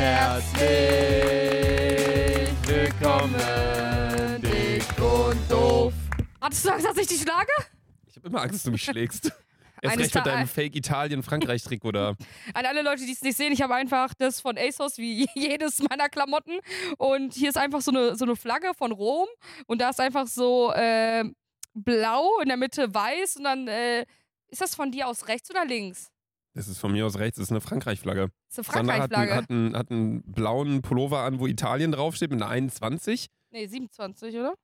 Herzlich willkommen, dick und doof. Hattest du Angst, dass ich dich schlage? Ich habe immer Angst, dass du mich schlägst. Erst Eines recht mit deinem Fake-Italien-Frankreich-Trick, oder? An alle Leute, die es nicht sehen, ich habe einfach das von ASOS wie jedes meiner Klamotten. Und hier ist einfach so eine Flagge von Rom. Und da ist einfach so blau, in der Mitte weiß. Und dann ist das von dir aus rechts oder links? Das ist von mir aus rechts, das ist eine Frankreich-Flagge. Das ist eine Frankreich-Flagge. Hat einen blauen Pullover an, wo Italien draufsteht, mit einer 21. Nee, 27, oder?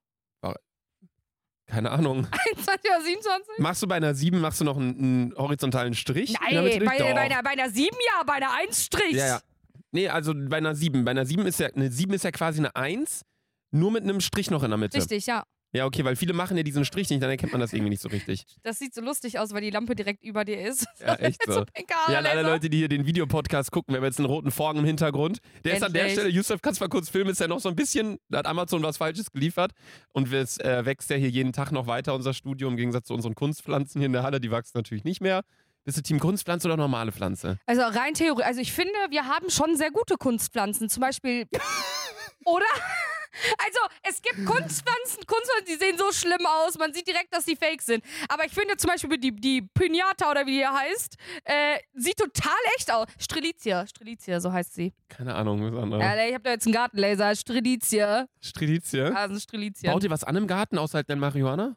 Keine Ahnung. 21 oder 27? Machst du bei einer 7 noch einen horizontalen Strich? Nein, bei einer 7 ja, bei einer 1 Strich. Ja. Nee, also bei einer 7. Bei einer 7 ist ja, eine 7 ist ja quasi eine 1, nur mit einem Strich noch in der Mitte. Richtig, ja. Ja, okay, weil viele machen ja diesen Strich nicht, dann erkennt man das irgendwie nicht so richtig. Das sieht so lustig aus, weil die Lampe direkt über dir ist. Ja, echt so. Ja, an alle Leute, die hier den Videopodcast gucken, wir haben jetzt einen roten Vorhang im Hintergrund. Der ist an der Stelle, Yusuf, kannst du mal kurz filmen, ist ja noch so ein bisschen, da hat Amazon was Falsches geliefert und es wächst ja hier jeden Tag noch weiter, unser Studio, im Gegensatz zu unseren Kunstpflanzen hier in der Halle, die wachsen natürlich nicht mehr. Bist du Team Kunstpflanze oder normale Pflanze? Also rein theoretisch, also ich finde, wir haben schon sehr gute Kunstpflanzen, zum Beispiel, oder? Also, es gibt Kunstpflanzen, die sehen so schlimm aus, man sieht direkt, dass die fake sind. Aber ich finde zum Beispiel die Pinata oder wie die heißt, sieht total echt aus. Strelitzia, so heißt sie. Keine Ahnung, was anderes. Ja, ich hab da jetzt einen Gartenlaser, Strelitzia. Strelitzia? Also Strelitzia. Baut ihr was an im Garten, außer halt dein Marihuana?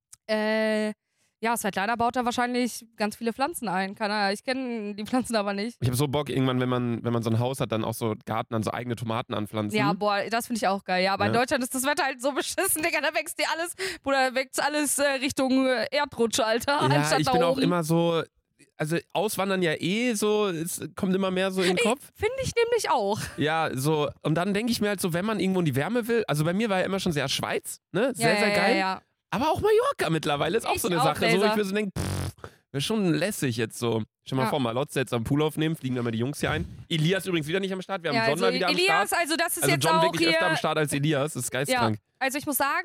Ja, Svetlana baut da wahrscheinlich ganz viele Pflanzen ein. Ich kenne die Pflanzen aber nicht. Ich habe so Bock, irgendwann, wenn man so ein Haus hat, dann auch so Garten an so eigene Tomaten anpflanzen. Ja, boah, das finde ich auch geil. Ja, aber in Deutschland ist das Wetter halt so beschissen, Digga, da wächst dir alles, Bruder, wächst alles Richtung Erdrutsche, Alter. Ja, ich bin auch oben. immer so, also auswandern ja so, es kommt immer mehr so in den Kopf. Finde ich nämlich auch. Ja, so, und dann denke ich mir halt so, wenn man irgendwo in die Wärme will, also bei mir war ja immer schon sehr Schweiz, ne, sehr geil. Ja. Aber auch Mallorca mittlerweile ist auch so eine Sache, so ich mir so denke, wäre schon lässig jetzt so. Stell dir mal vor, Malotze jetzt am Pool aufnehmen, fliegen dann mal die Jungs hier ein. Elias übrigens wieder nicht am Start, wir haben John mal wieder am Start. Also das ist also jetzt John auch wirklich hier öfter am Start als Elias, das ist geistkrank. Ja, also ich muss sagen,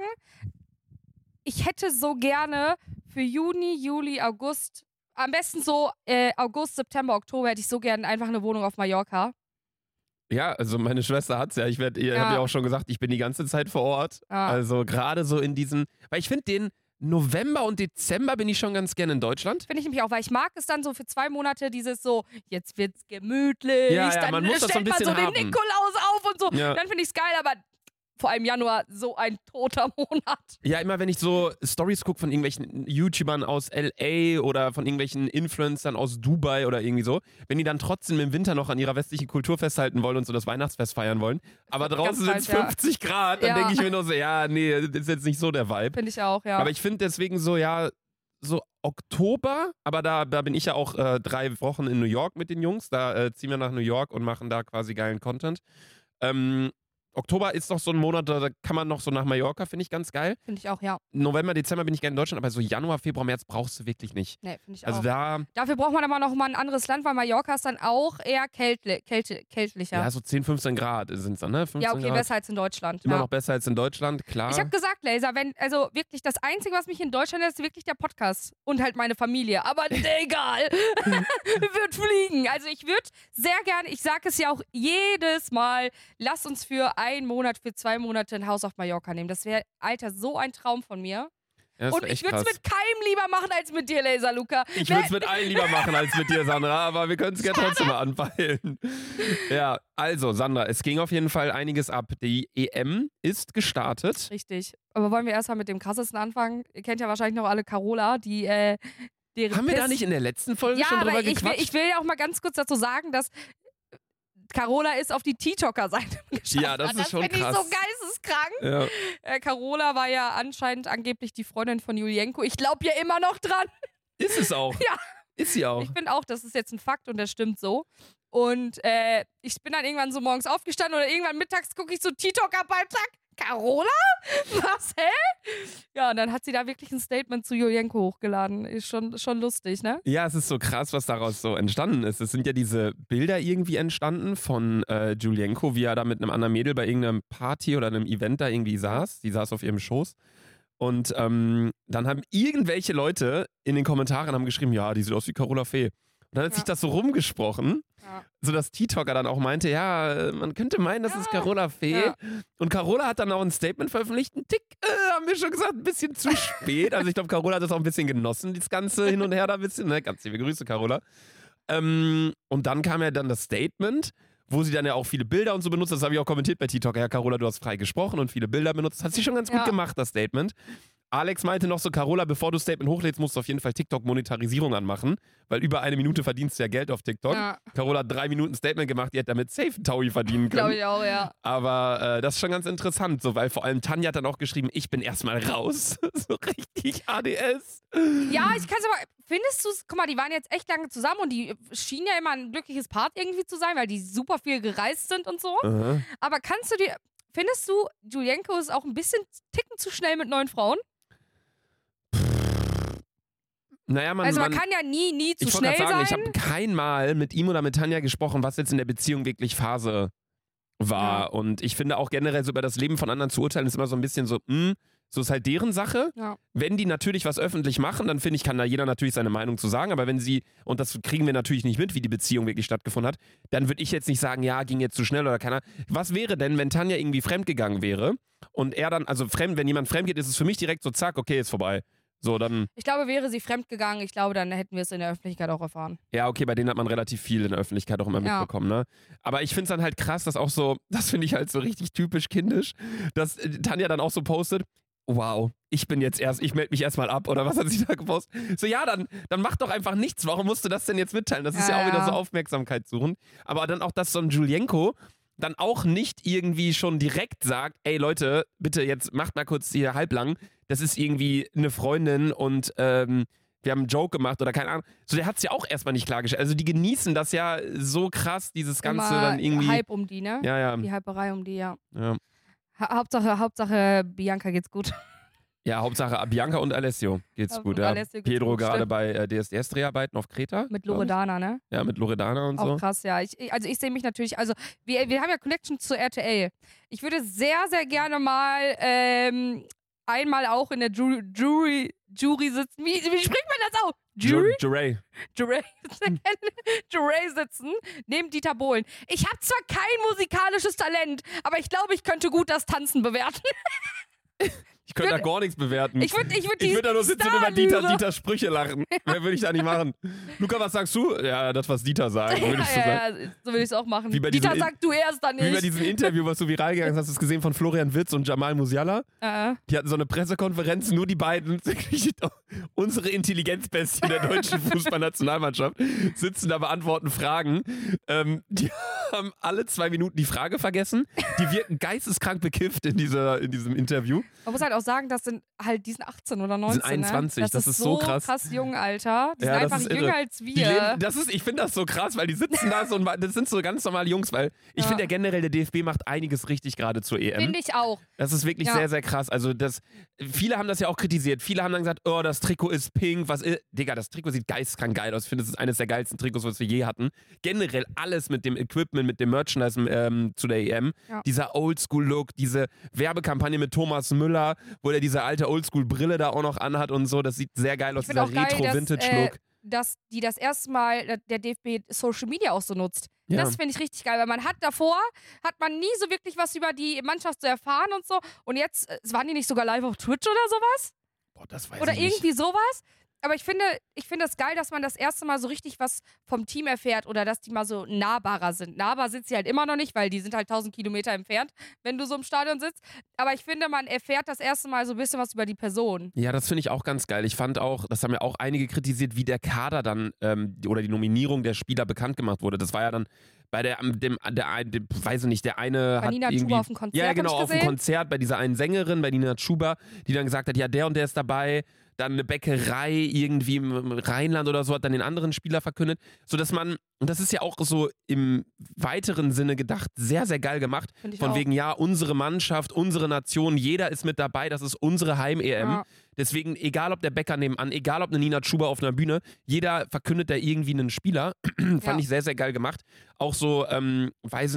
ich hätte so gerne für Juni, Juli, August, am besten so August, September, Oktober hätte ich so gerne einfach eine Wohnung auf Mallorca. Ja, also meine Schwester hat's ja. Ich habe ja auch schon gesagt, ich bin die ganze Zeit vor Ort. Ja. Also gerade so in diesen, weil ich finde den November und Dezember bin ich schon ganz gerne in Deutschland. Finde ich nämlich auch, weil ich mag es dann so für 2 Monate dieses so, jetzt wird's gemütlich, dann man muss das so ein bisschen man so haben. den Nikolaus auf und so. Ja. Dann finde ich es geil, aber vor allem Januar so ein toter Monat. Ja, immer wenn ich so Stories gucke von irgendwelchen YouTubern aus LA oder von irgendwelchen Influencern aus Dubai oder irgendwie so, wenn die dann trotzdem im Winter noch an ihrer westlichen Kultur festhalten wollen und so das Weihnachtsfest feiern wollen, aber draußen sind es 50 Grad, dann denke ich mir nur so, ja, nee, das ist jetzt nicht so der Vibe. Finde ich auch, ja. Aber ich finde deswegen so, ja, so Oktober, aber da bin ich ja auch 3 Wochen in New York mit den Jungs, da ziehen wir nach New York und machen da quasi geilen Content. Oktober ist noch so ein Monat, da kann man noch so nach Mallorca, finde ich ganz geil. Finde ich auch, ja. November, Dezember bin ich gerne in Deutschland, aber so Januar, Februar, März brauchst du wirklich nicht. Nee, finde ich also auch. Dafür braucht man aber noch mal ein anderes Land, weil Mallorca ist dann auch eher kältlicher. Ja, so 10, 15 Grad sind es dann, ne? 15 ja, okay, Grad. Besser als in Deutschland. Immer noch besser als in Deutschland, klar. Ich habe gesagt, Laser, also wirklich das Einzige, was mich in Deutschland ist wirklich der Podcast und halt meine Familie. Aber egal, wird fliegen. Also ich würde sehr gerne, ich sage es ja auch jedes Mal, lass uns für 1 Monat, für 2 Monate ein Haus auf Mallorca nehmen. Das wäre, Alter, so ein Traum von mir. Ja, und ich würde es mit keinem lieber machen als mit dir, Laser Luca. Ich würde es mit allen lieber machen als mit dir, Sandra, aber wir können es gerne trotzdem mal anpeilen. Ja, also Sandra, es ging auf jeden Fall einiges ab. Die EM ist gestartet. Richtig. Aber wollen wir erstmal mit dem krassesten anfangen? Ihr kennt ja wahrscheinlich noch alle Carola, die deren Haben wir da nicht in der letzten Folge schon drüber gequatscht? Ich will ja auch mal ganz kurz dazu sagen, dass Carola ist auf die TikToker-Seite geschafft. Ja, das ist schon krass. Das finde ich so geisteskrank. Ja. Carola war ja angeblich die Freundin von Julienko. Ich glaube ja immer noch dran. Ist es auch. Ja. Ist sie auch. Ich finde auch, das ist jetzt ein Fakt und das stimmt so. Und ich bin dann irgendwann so morgens aufgestanden oder irgendwann mittags gucke ich so TikToker-Beitrag. Carola? Was, hä? Ja, und dann hat sie da wirklich ein Statement zu Julienko hochgeladen. Ist schon lustig, ne? Ja, es ist so krass, was daraus so entstanden ist. Es sind ja diese Bilder irgendwie entstanden von Julienko, wie er da mit einem anderen Mädel bei irgendeinem Party oder einem Event da irgendwie saß. Die saß auf ihrem Schoß. Und dann haben irgendwelche Leute in den Kommentaren geschrieben, ja, die sieht aus wie Carola Fee. dann hat sich das so rumgesprochen, sodass TikToker dann auch meinte, ja, man könnte meinen, das ist Carola Fee. Ja. Und Carola hat dann auch ein Statement veröffentlicht, ein Tick, haben wir schon gesagt, ein bisschen zu spät. Also ich glaube, Carola hat das auch ein bisschen genossen, das Ganze hin und her da ein bisschen. Ne? Ganz liebe Grüße, Carola. Und dann kam ja dann das Statement, wo sie dann ja auch viele Bilder und so benutzt. Das habe ich auch kommentiert bei TikTok. Ja, Carola, du hast frei gesprochen und viele Bilder benutzt. Das hat sie schon ganz gut gemacht, das Statement. Alex meinte noch so, Carola, bevor du Statement hochlädst, musst du auf jeden Fall TikTok-Monetarisierung anmachen, weil über 1 Minute verdienst du ja Geld auf TikTok. Ja. Carola hat 3 Minuten Statement gemacht, die hätte damit safe einen Taui verdienen können. Glaube ich auch, ja. Aber das ist schon ganz interessant, so, weil vor allem Tanja hat dann auch geschrieben, ich bin erstmal raus. So richtig ADS. Ja, ich kann es aber, findest du es, guck mal, die waren jetzt echt lange zusammen und die schienen ja immer ein glückliches Part irgendwie zu sein, weil die super viel gereist sind und so. Aber findest du, Julienko ist auch ein bisschen ticken zu schnell mit neuen Frauen? Naja, man kann ja nie zu schnell sein. Ich habe kein Mal mit ihm oder mit Tanja gesprochen, was jetzt in der Beziehung wirklich Phase war. Ja. Und ich finde auch generell so über das Leben von anderen zu urteilen, ist immer so ein bisschen so, so ist halt deren Sache. Ja. Wenn die natürlich was öffentlich machen, dann finde ich, kann da jeder natürlich seine Meinung zu sagen. Aber wenn sie, und das kriegen wir natürlich nicht mit, wie die Beziehung wirklich stattgefunden hat, dann würde ich jetzt nicht sagen, ja, ging jetzt zu schnell oder keiner. Was wäre denn, wenn Tanja irgendwie fremdgegangen wäre und er dann, also wenn jemand fremd geht, ist es für mich direkt so, zack, okay, ist vorbei. So, dann. Ich glaube, wäre sie fremdgegangen, ich glaube, dann hätten wir es in der Öffentlichkeit auch erfahren. Ja, okay, bei denen hat man relativ viel in der Öffentlichkeit auch immer mitbekommen, ne? Aber ich finde es dann halt krass, dass auch so, das finde ich halt so richtig typisch kindisch, dass Tanja dann auch so postet, wow, ich melde mich erstmal ab, oder was hat sie da gepostet? So, ja, dann mach doch einfach nichts, warum musst du das denn jetzt mitteilen? Das ist ja auch wieder so Aufmerksamkeit suchen. Aber dann auch, dass so ein Julienko dann auch nicht irgendwie schon direkt sagt, ey Leute, bitte jetzt macht mal kurz hier halblang, das ist irgendwie eine Freundin und wir haben einen Joke gemacht oder keine Ahnung. So, der hat es ja auch erstmal nicht klargestellt. Also die genießen das ja so krass, dieses Ganze immer dann irgendwie. Hype um die, ne? Ja. Die Hyperei um die, ja. Hauptsache Bianca geht's gut. Ja, Hauptsache Bianca und Alessio geht's gut. Ja. Alessio geht's Pedro gut, gerade bei DSDS-Dreharbeiten auf Kreta. Mit Loredana, ne? Ja, mit Loredana und so. Auch krass, ja. Ich sehe mich natürlich, also wir haben ja Connection zu RTL. Ich würde sehr, sehr gerne mal einmal auch in der Jury sitzen. Wie spricht man das auch? Jury sitzen, neben Dieter Bohlen. Ich habe zwar kein musikalisches Talent, aber ich glaube, ich könnte gut das Tanzen bewerten. Ich könnte da gar nichts bewerten. Ich würd da nur sitzen und über Dieter Sprüche lachen. Mehr würde ich da nicht machen. Luca, was sagst du? Ja, das, was Dieter sagt, würde ich so sagen. Ja, so würde ich es auch machen. Dieter sagt du erst dann nicht. Wie bei diesem Interview, was so viral gegangen ist, hast du es gesehen von Florian Witz und Jamal Musiala? Die hatten so eine Pressekonferenz, nur die beiden, unsere Intelligenzbestien der deutschen Fußballnationalmannschaft, sitzen da, beantworten Fragen. Die haben alle 2 Minuten die Frage vergessen. Die wirken geisteskrank bekifft in diesem Interview. Man muss halt auch sagen, die sind 18 oder 19. Die sind 21, ne? das ist so krass. Jung, Alter. Die sind einfach jünger als wir. Ich finde das so krass, weil die sitzen da so, das sind so ganz normale Jungs, weil ich finde ja generell, der DFB macht einiges richtig gerade zur EM. Finde ich auch. Das ist wirklich sehr, sehr krass. Also viele haben das ja auch kritisiert. Viele haben dann gesagt, oh, das Trikot ist pink. Digga, das Trikot sieht geistkrank geil aus. Ich finde, es ist eines der geilsten Trikots, was wir je hatten. Generell alles mit dem Equipment, mit dem Merchandise zu der EM. Ja. Dieser Oldschool-Look, diese Werbekampagne mit Thomas Müller, wo der diese alte Oldschool-Brille da auch noch anhat und so. Das sieht sehr geil aus, dieser Retro-Vintage-Look. Dass die das erste Mal der DFB Social Media auch so nutzt. Ja. Das finde ich richtig geil, weil man hat nie so wirklich was über die Mannschaft zu erfahren und so. Und jetzt, waren die nicht sogar live auf Twitch oder sowas? Boah, das weiß oder ich nicht. Irgendwie sowas? Aber ich finde es geil, dass man das erste Mal so richtig was vom Team erfährt oder dass die mal so nahbarer sind. Nahbar sind sie halt immer noch nicht, weil die sind halt 1000 Kilometer entfernt, wenn du so im Stadion sitzt. Aber ich finde, man erfährt das erste Mal so ein bisschen was über die Person. Ja, das finde ich auch ganz geil. Ich fand auch, das haben ja auch einige kritisiert, wie der Kader dann oder die Nominierung der Spieler bekannt gemacht wurde. Das war ja dann bei weiß ich nicht, der eine bei Nina Chuba auf dem Konzert. Ja, genau, auf dem Konzert bei dieser einen Sängerin, bei Nina Chuba, die dann gesagt hat, ja, der und der ist dabei. Dann eine Bäckerei irgendwie im Rheinland oder so hat dann den anderen Spieler verkündet, sodass man, und das ist ja auch so im weiteren Sinne gedacht, sehr, sehr geil gemacht, von wegen, ja, unsere Mannschaft, unsere Nation, jeder ist mit dabei, das ist unsere Heim-EM. Ja. Deswegen, egal ob der Bäcker nebenan, egal ob eine Nina Chuba auf einer Bühne, jeder verkündet da irgendwie einen Spieler. Fand ich sehr, sehr geil gemacht. Auch so, weiß ich nicht,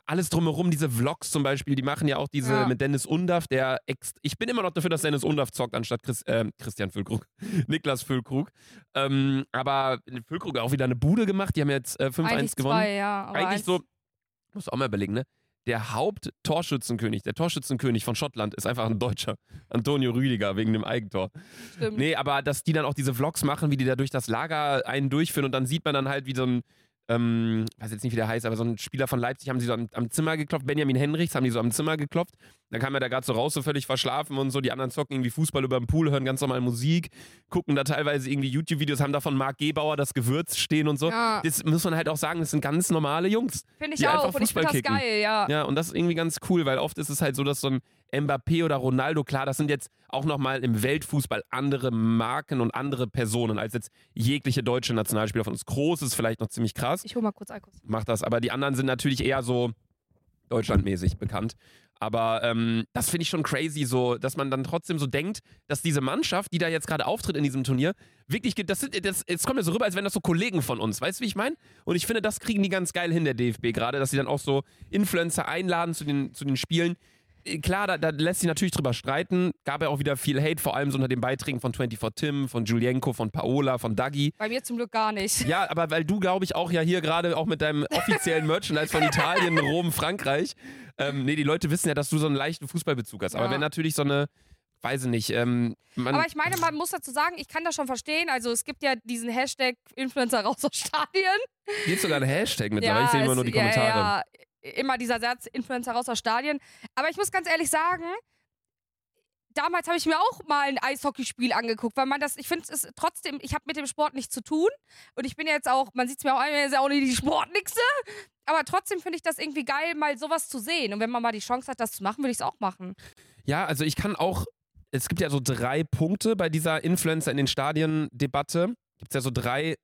alles drumherum, diese Vlogs zum Beispiel, die machen ja auch diese mit Dennis Undaff, ich bin immer noch dafür, dass Dennis Undaff zockt, anstatt Christian Füllkrug, Niklas Füllkrug. Aber Füllkrug hat auch wieder eine Bude gemacht, die haben jetzt 5-1 gewonnen. Eigentlich so, musst du auch mal überlegen, ne? Der Haupttorschützenkönig, der Torschützenkönig von Schottland ist einfach ein Deutscher. Antonio Rüdiger, wegen dem Eigentor. Stimmt. Nee, aber dass die dann auch diese Vlogs machen, wie die da durch das Lager einen durchführen und dann sieht man dann halt, wie so ein weiß jetzt nicht, wie der heißt, aber so ein Spieler von Leipzig haben sie so am Zimmer geklopft, Benjamin Henrichs haben die so am Zimmer geklopft, dann kam er da gerade so raus, so völlig verschlafen und so, die anderen zocken irgendwie Fußball über dem Pool, hören ganz normal Musik, gucken da teilweise irgendwie YouTube-Videos, haben da von Marc Gebauer das Gewürz stehen und so. Ja. Das muss man halt auch sagen, das sind ganz normale Jungs. Finde ich die auch, einfach und ich finde das geil, ja. Ja, und das ist irgendwie ganz cool, weil oft ist es halt so, dass so ein Mbappé oder Ronaldo, klar, das sind jetzt auch nochmal im Weltfußball andere Marken und andere Personen als jetzt jegliche deutsche Nationalspieler von uns. Groß ist vielleicht noch ziemlich krass. Ich hol mal kurz Alkohol. Mach das, aber die anderen sind natürlich eher so deutschlandmäßig bekannt. Aber das finde ich schon crazy, so, dass man dann trotzdem so denkt, dass diese Mannschaft, die da jetzt gerade auftritt in diesem Turnier, wirklich, es kommt mir so rüber, als wären das so Kollegen von uns, weißt du, wie ich meine? Und ich finde, das kriegen die ganz geil hin, der DFB gerade, dass sie dann auch so Influencer einladen zu den Spielen. Klar, da lässt sich natürlich drüber streiten. Gab ja auch wieder viel Hate, vor allem so unter den Beiträgen von 24 Tim, von Julienko, von Paola, von Dagi. Bei mir zum Glück gar nicht. Ja, aber weil du, glaube ich, auch ja hier gerade auch mit deinem offiziellen Merchandise von Italien, Rom, Frankreich, die Leute wissen ja, dass du so einen leichten Fußballbezug hast. Aber wenn natürlich so eine, weiß ich nicht, aber ich meine, man muss dazu sagen, ich kann das schon verstehen. Also es gibt ja diesen Hashtag Influencer raus aus Stadien. Gibt sogar einen Hashtag mittlerweile? Ich sehe immer nur die Kommentare. Ja. Immer dieser Satz, Influencer raus aus Stadien. Aber ich muss ganz ehrlich sagen, damals habe ich mir auch mal ein Eishockeyspiel angeguckt, weil ich finde es trotzdem, ich habe mit dem Sport nichts zu tun und ich bin jetzt auch, man sieht es mir auch an, ist ja auch nicht die Sportlichste, aber trotzdem finde ich das irgendwie geil, mal sowas zu sehen und wenn man mal die Chance hat, das zu machen, würde ich es auch machen. Ja, also ich kann auch, es gibt ja so 3 Punkte bei dieser Influencer in den Stadien-Debatte, gibt es ja so 3,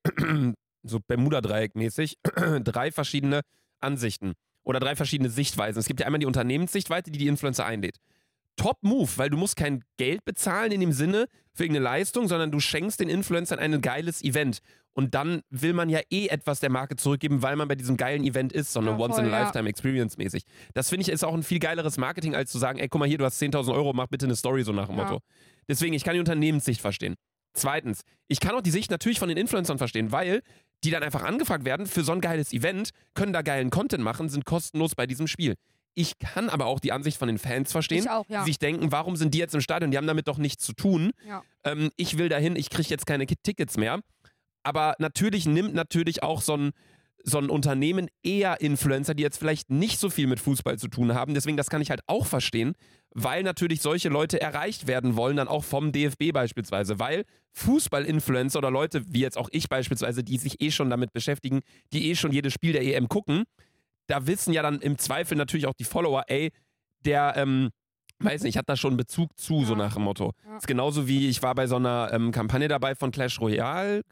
so Bermuda-Dreieck mäßig, 3 verschiedene Ansichten. Oder 3 verschiedene Sichtweisen. Es gibt ja einmal die Unternehmenssichtweise, die Influencer einlädt. Top Move, weil du musst kein Geld bezahlen in dem Sinne für irgendeine Leistung, sondern du schenkst den Influencern ein geiles Event. Und dann will man ja etwas der Marke zurückgeben, weil man bei diesem geilen Event ist, so eine Once-in-a-Lifetime-Experience mäßig. Das finde ich ist auch ein viel geileres Marketing, als zu sagen, ey, guck mal hier, du hast 10.000 Euro, mach bitte eine Story, so nach dem Motto. Deswegen, ich kann die Unternehmenssicht verstehen. Zweitens, ich kann auch die Sicht natürlich von den Influencern verstehen, weil die dann einfach angefragt werden für so ein geiles Event, können da geilen Content machen, sind kostenlos bei diesem Spiel. Ich kann aber auch die Ansicht von den Fans verstehen, die sich denken, warum sind die jetzt im Stadion? Die haben damit doch nichts zu tun. Ja. Ich will dahin, ich kriege jetzt keine Tickets mehr. Aber natürlich nimmt auch so ein Unternehmen eher Influencer, die jetzt vielleicht nicht so viel mit Fußball zu tun haben. Deswegen, das kann ich halt auch verstehen, weil natürlich solche Leute erreicht werden wollen, dann auch vom DFB beispielsweise. Weil Fußball-Influencer oder Leute, wie jetzt auch ich beispielsweise, die sich schon damit beschäftigen, die schon jedes Spiel der EM gucken, da wissen ja dann im Zweifel natürlich auch die Follower, der, weiß nicht, hat da schon Bezug zu, so nach dem Motto. Ja. Ist genauso wie, ich war bei so einer Kampagne dabei von Clash Royale,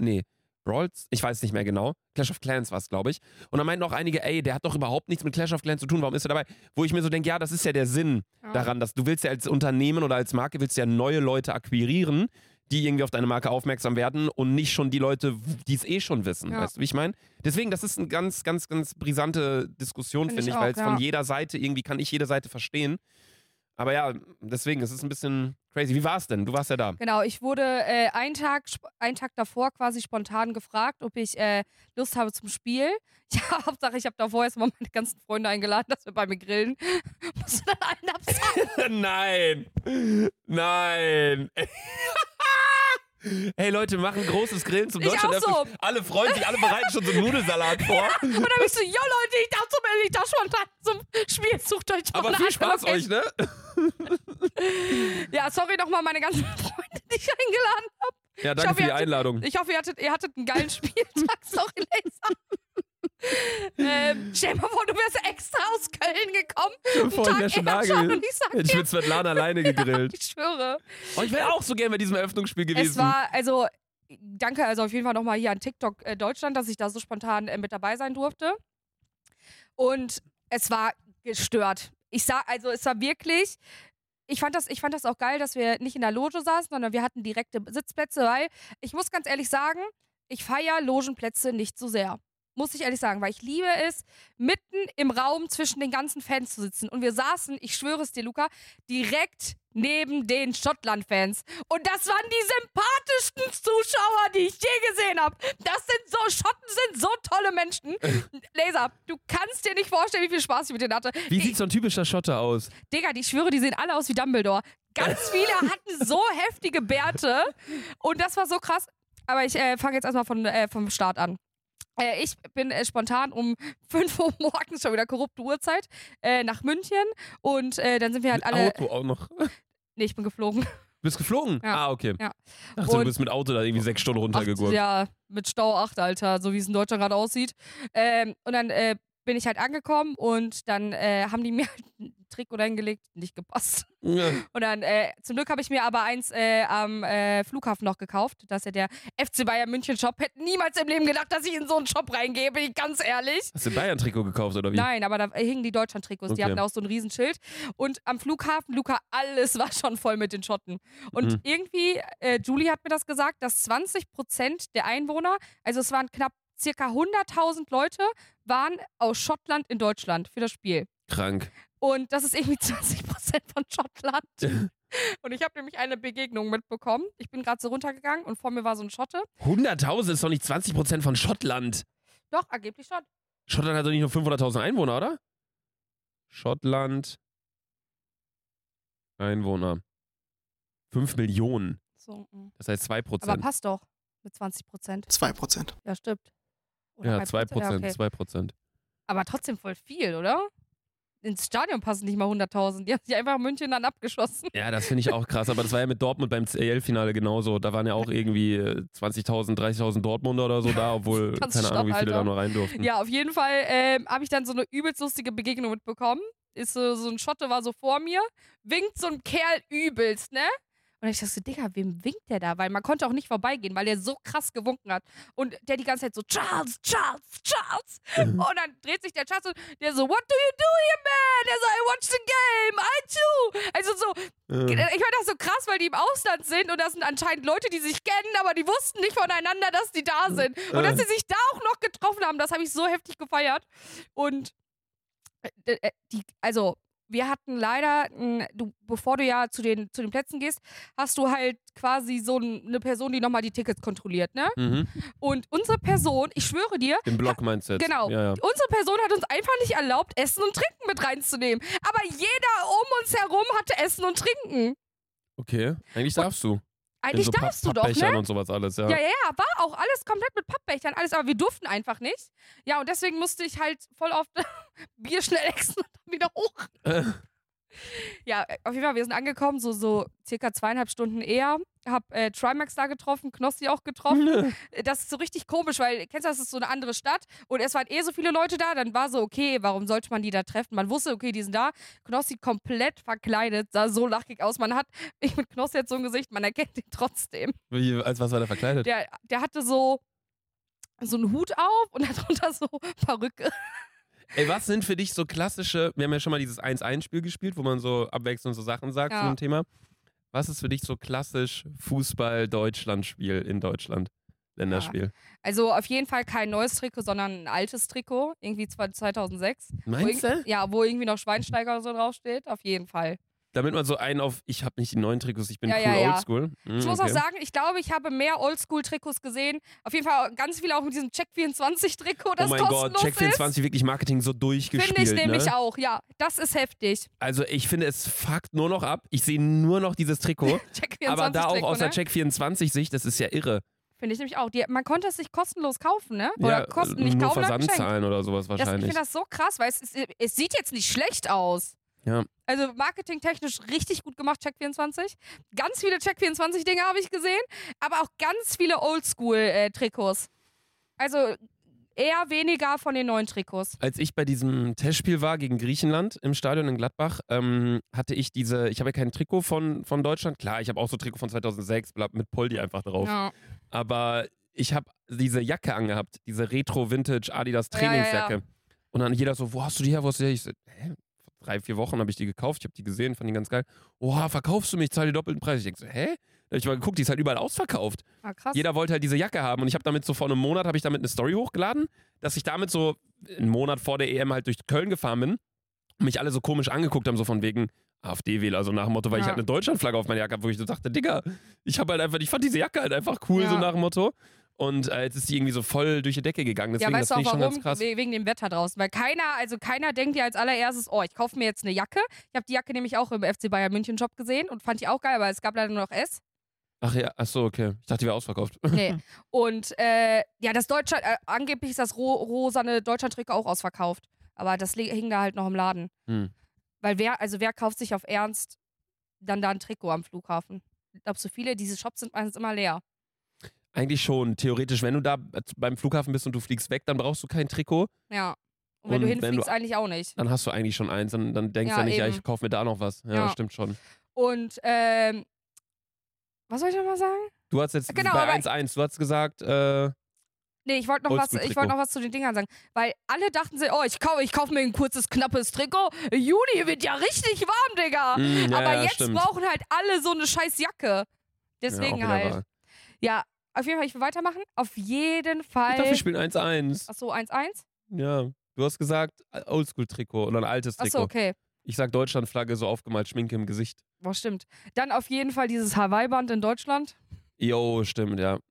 Brawls, ich weiß nicht mehr genau. Clash of Clans war es, glaube ich. Und dann meinten auch einige, der hat doch überhaupt nichts mit Clash of Clans zu tun, warum ist er dabei? Wo ich mir so denke, ja, das ist ja der Sinn daran, dass du willst ja als Unternehmen oder als Marke willst ja neue Leute akquirieren, die irgendwie auf deine Marke aufmerksam werden und nicht schon die Leute, die es schon wissen. Weißt du, wie ich meine? Deswegen, das ist eine ganz, ganz, ganz brisante Diskussion, finde ich, weil es von jeder Seite, irgendwie kann ich jede Seite verstehen. Aber ja, deswegen, es ist ein bisschen crazy. Wie war es denn? Du warst ja da. Genau, ich wurde einen Tag davor quasi spontan gefragt, ob ich Lust habe zum Spiel. Ja, Hauptsache, ich habe davor erstmal meine ganzen Freunde eingeladen, dass wir bei mir grillen. Musst du dann einen absagen? Nein. Hey Leute, wir machen großes Grillen zum Deutschland. So. Alle freuen sich, alle bereiten schon so einen Nudelsalat vor. Und dann bin ich so, jo Leute, ich darf spontan zum Spiel, sucht euch aber viel Spaß euch, ne? Ja, sorry nochmal meine ganzen Freunde, die ich eingeladen habe. Ja, danke für die Einladung. Ich hoffe, ihr hattet einen geilen Spieltag. Sorry, Laser. Stell dir mal vor, du wärst extra aus Köln gekommen. Vorhin wäre schon da gewesen. Hätte ich mit Svetlana alleine gegrillt. Ich schwöre. Oh, ich wäre auch so gern bei diesem Eröffnungsspiel gewesen. Es war, danke auf jeden Fall nochmal hier an TikTok Deutschland, dass ich da so spontan mit dabei sein durfte. Und es war gestört. Es war wirklich, ich fand das auch geil, dass wir nicht in der Loge saßen, sondern wir hatten direkte Sitzplätze, weil ich muss ganz ehrlich sagen, ich feiere Logenplätze nicht so sehr. muss ich ehrlich sagen, weil ich liebe es, mitten im Raum zwischen den ganzen Fans zu sitzen. Und wir saßen, ich schwöre es dir, Luca, direkt neben den Schottland-Fans. Und das waren die sympathischsten Zuschauer, die ich je gesehen habe. Schotten sind so tolle Menschen. Laser, du kannst dir nicht vorstellen, wie viel Spaß ich mit denen hatte. Wie sieht so ein typischer Schotter aus? Digga, ich schwöre, die sehen alle aus wie Dumbledore. Ganz viele hatten so heftige Bärte. Und das war so krass. Aber ich fange jetzt erstmal vom Start an. Ich bin spontan um 5 Uhr morgens, schon wieder korrupte Uhrzeit, nach München. Und dann sind wir halt alle... Auto auch noch? Nee, ich bin geflogen. Du bist geflogen? Ja. Ah, okay. Ja. Ach so, du bist mit Auto da irgendwie 6 Stunden runtergegurkt. Ja, mit Stau 8, Alter, so wie es in Deutschland gerade aussieht. Und dann bin ich halt angekommen und dann haben die mir halt ein Trikot hingelegt, nicht gepasst. Ja. Und dann, zum Glück habe ich mir aber eins am Flughafen noch gekauft. Das ist ja der FC Bayern München Shop. Hätte niemals im Leben gedacht, dass ich in so einen Shop reingehe, bin ich ganz ehrlich. Hast du ein Bayern-Trikot gekauft oder wie? Nein, aber da hingen die Deutschland-Trikots. Die Okay. hatten auch so ein Riesenschild. Und am Flughafen, Luca, alles war schon voll mit den Schotten. Und irgendwie, Julie hat mir das gesagt, dass 20% der Einwohner, also es waren knapp circa 100.000 Leute, waren aus Schottland in Deutschland für das Spiel. Krank. Und das ist irgendwie 20% von Schottland. Und ich habe nämlich eine Begegnung mitbekommen. Ich bin gerade so runtergegangen und vor mir war so ein Schotte. 100.000 ist doch nicht 20% von Schottland. Doch, angeblich schon. Schottland hat doch nicht nur 500.000 Einwohner, oder? Schottland. Einwohner. 5 Millionen. So, Das heißt 2%. aber passt doch mit 20%. 2%. Ja, stimmt. Oder Ja, 1%? 2%. Ja, okay. 2%. Aber trotzdem voll viel, oder? Ins Stadion passen nicht mal 100.000. Die haben sich einfach München dann abgeschossen. Ja, das finde ich auch krass. Aber das war ja mit Dortmund beim CL-Finale genauso. Da waren ja auch irgendwie 20.000, 30.000 Dortmunder oder so da, obwohl Ganz keine Ahnung, wie viele Alter. da nur rein durften. Ja, auf jeden Fall habe ich dann so eine übelst lustige Begegnung mitbekommen. Ist so ein Schotte war so vor mir, winkt so ein Kerl übelst, ne? Und ich dachte so, Digga, wem winkt der da? Weil man konnte auch nicht vorbeigehen, weil der so krass gewunken hat. Und der die ganze Zeit so, Charles, Charles, Charles. Und dann dreht sich der Charles und der so, what do you do here, man? Der so, I watch the game, I too. Also so, ich fand das so krass, weil die im Ausland sind und das sind anscheinend Leute, die sich kennen, aber die wussten nicht voneinander, dass die da sind. Und dass sie sich da auch noch getroffen haben, das habe ich so heftig gefeiert. Und wir hatten leider, bevor du ja zu den Plätzen gehst, hast du halt quasi so eine Person, die nochmal die Tickets kontrolliert, ne? Mhm. Und unsere Person, ich schwöre dir, Den Block meinst du jetzt? genau, Ja, ja. unsere Person hat uns einfach nicht erlaubt, Essen und Trinken mit reinzunehmen. Aber jeder um uns herum hatte Essen und Trinken. Okay, eigentlich darfst du. Eigentlich In so darfst du doch, Pappbechern ne? und sowas alles, ja. Ja, war auch alles komplett mit Pappbechern, alles, aber wir durften einfach nicht. Ja, und deswegen musste ich halt voll oft Bier schnell exen und dann wieder hoch. Ja, auf jeden Fall, wir sind angekommen, so circa 2,5 Stunden eher. Hab Trimax da getroffen, Knossi auch getroffen. Das ist so richtig komisch, weil, kennst du, das ist so eine andere Stadt und es waren so viele Leute da, dann war so, okay, warum sollte man die da treffen? Man wusste, okay, die sind da. Knossi komplett verkleidet, sah so lachig aus. Ich mit Knossi jetzt so ein Gesicht, man erkennt ihn trotzdem. Wie, als was war der verkleidet? Der hatte so einen Hut auf und darunter so Perücke. Ey, was sind für dich so klassische, wir haben ja schon mal dieses 1-1-Spiel gespielt, wo man so abwechselnd so Sachen sagt zu einem Thema. Was ist für dich so klassisch Fußball-Deutschland-Spiel in Deutschland? Länderspiel. Ja. Also auf jeden Fall kein neues Trikot, sondern ein altes Trikot. Irgendwie 2006. Meinst du? Ja, wo irgendwie noch Schweinsteiger oder so draufsteht. Auf jeden Fall. Damit man so einen auf, ich habe nicht die neuen Trikots, ich bin Ja, cool ja. oldschool. Ich muss auch sagen, ich glaube, ich habe mehr Oldschool-Trikots gesehen. Auf jeden Fall ganz viele auch mit diesem Check24-Trikot, das oh mein kostenlos Gott, Check24 wirklich Marketing so durchgespielt. Finde ich nämlich ne? auch, ja. Das ist heftig. Also ich finde, es fuckt nur noch ab. Ich sehe nur noch dieses Trikot. Check24 aber da auch Trikot, aus der ne? Check24-Sicht, das ist ja irre. Finde ich nämlich auch. Man konnte es sich kostenlos kaufen, ne? Oder Ja, nicht nur kaufen, geschenkt. Versandzahlen oder sowas Ich wahrscheinlich. finde das so krass, weil es sieht jetzt nicht schlecht aus. Ja. Also marketingtechnisch richtig gut gemacht, Check24. Ganz viele Check24-Dinge habe ich gesehen, aber auch ganz viele Oldschool-Trikots. Also eher weniger von den neuen Trikots. Als ich bei diesem Testspiel war gegen Griechenland im Stadion in Gladbach, hatte ich ich habe ja kein Trikot von Deutschland. Klar, ich habe auch so Trikot von 2006, mit Poldi einfach drauf. Ja. Aber ich habe diese Jacke angehabt, diese Retro-Vintage-Adidas-Trainingsjacke. Ja. Und dann jeder so, wo hast du die her, wo hast du die her? Ich so, hä? Vor 3-4 Wochen habe ich die gekauft, ich habe die gesehen, fand die ganz geil. Oha, verkaufst du mich, zahl die doppelten Preis. Ich denke so, hä? Da habe ich mal geguckt, die ist halt überall ausverkauft. Ah, krass. Jeder wollte halt diese Jacke haben. Und ich habe damit so vor einem Monat, habe ich damit eine Story hochgeladen, dass ich damit so einen Monat vor der EM halt durch Köln gefahren bin und mich alle so komisch angeguckt haben, so von wegen AfD-Wähler, so nach dem Motto, weil ich halt eine Deutschlandflagge auf meiner Jacke habe, wo ich so dachte, Digga, ich fand diese Jacke halt einfach cool, so nach dem Motto. Und jetzt ist die irgendwie so voll durch die Decke gegangen. Deswegen, weißt das du finde auch ich schon ganz warum? krass. Wegen dem Wetter draußen. Weil keiner denkt ja als allererstes, ich kaufe mir jetzt eine Jacke. Ich habe die Jacke nämlich auch im FC Bayern München Shop gesehen und fand die auch geil, aber es gab leider nur noch S. Ach ja, achso, okay. Ich dachte, die wäre ausverkauft. Nee. Und das Deutschland, angeblich ist das rosane Deutschland-Trikot auch ausverkauft. Aber das hing da halt noch im Laden. Weil wer kauft sich auf Ernst dann da ein Trikot am Flughafen? Ich glaube, so viele, diese Shops sind meistens immer leer. Eigentlich schon. Theoretisch, wenn du da beim Flughafen bist und du fliegst weg, dann brauchst du kein Trikot. Ja. Und wenn du hinfliegst, eigentlich auch nicht. Dann hast du eigentlich schon eins. Dann denkst du ja nicht, ich kaufe mir da noch was. Ja, stimmt schon. Und, was soll ich nochmal sagen? Du hast jetzt bei 1-1, du hast gesagt, nee, ich wollte noch was zu den Dingern sagen. Weil alle dachten sich, ich kauf mir ein kurzes, knappes Trikot. Juni wird ja richtig warm, Digga. Aber jetzt brauchen halt alle so eine scheiß Jacke. Deswegen halt. Ja, auf jeden Fall, ich will weitermachen. Auf jeden Fall. Ich dachte, wir spielen 1-1. Achso, 1-1? Ja, du hast gesagt Oldschool-Trikot oder ein altes Trikot. Achso, okay. Ich sag Deutschlandflagge, so aufgemalt, Schminke im Gesicht. Boah, stimmt. Dann auf jeden Fall dieses Hawaii-Band in Deutschland. Jo, stimmt, ja.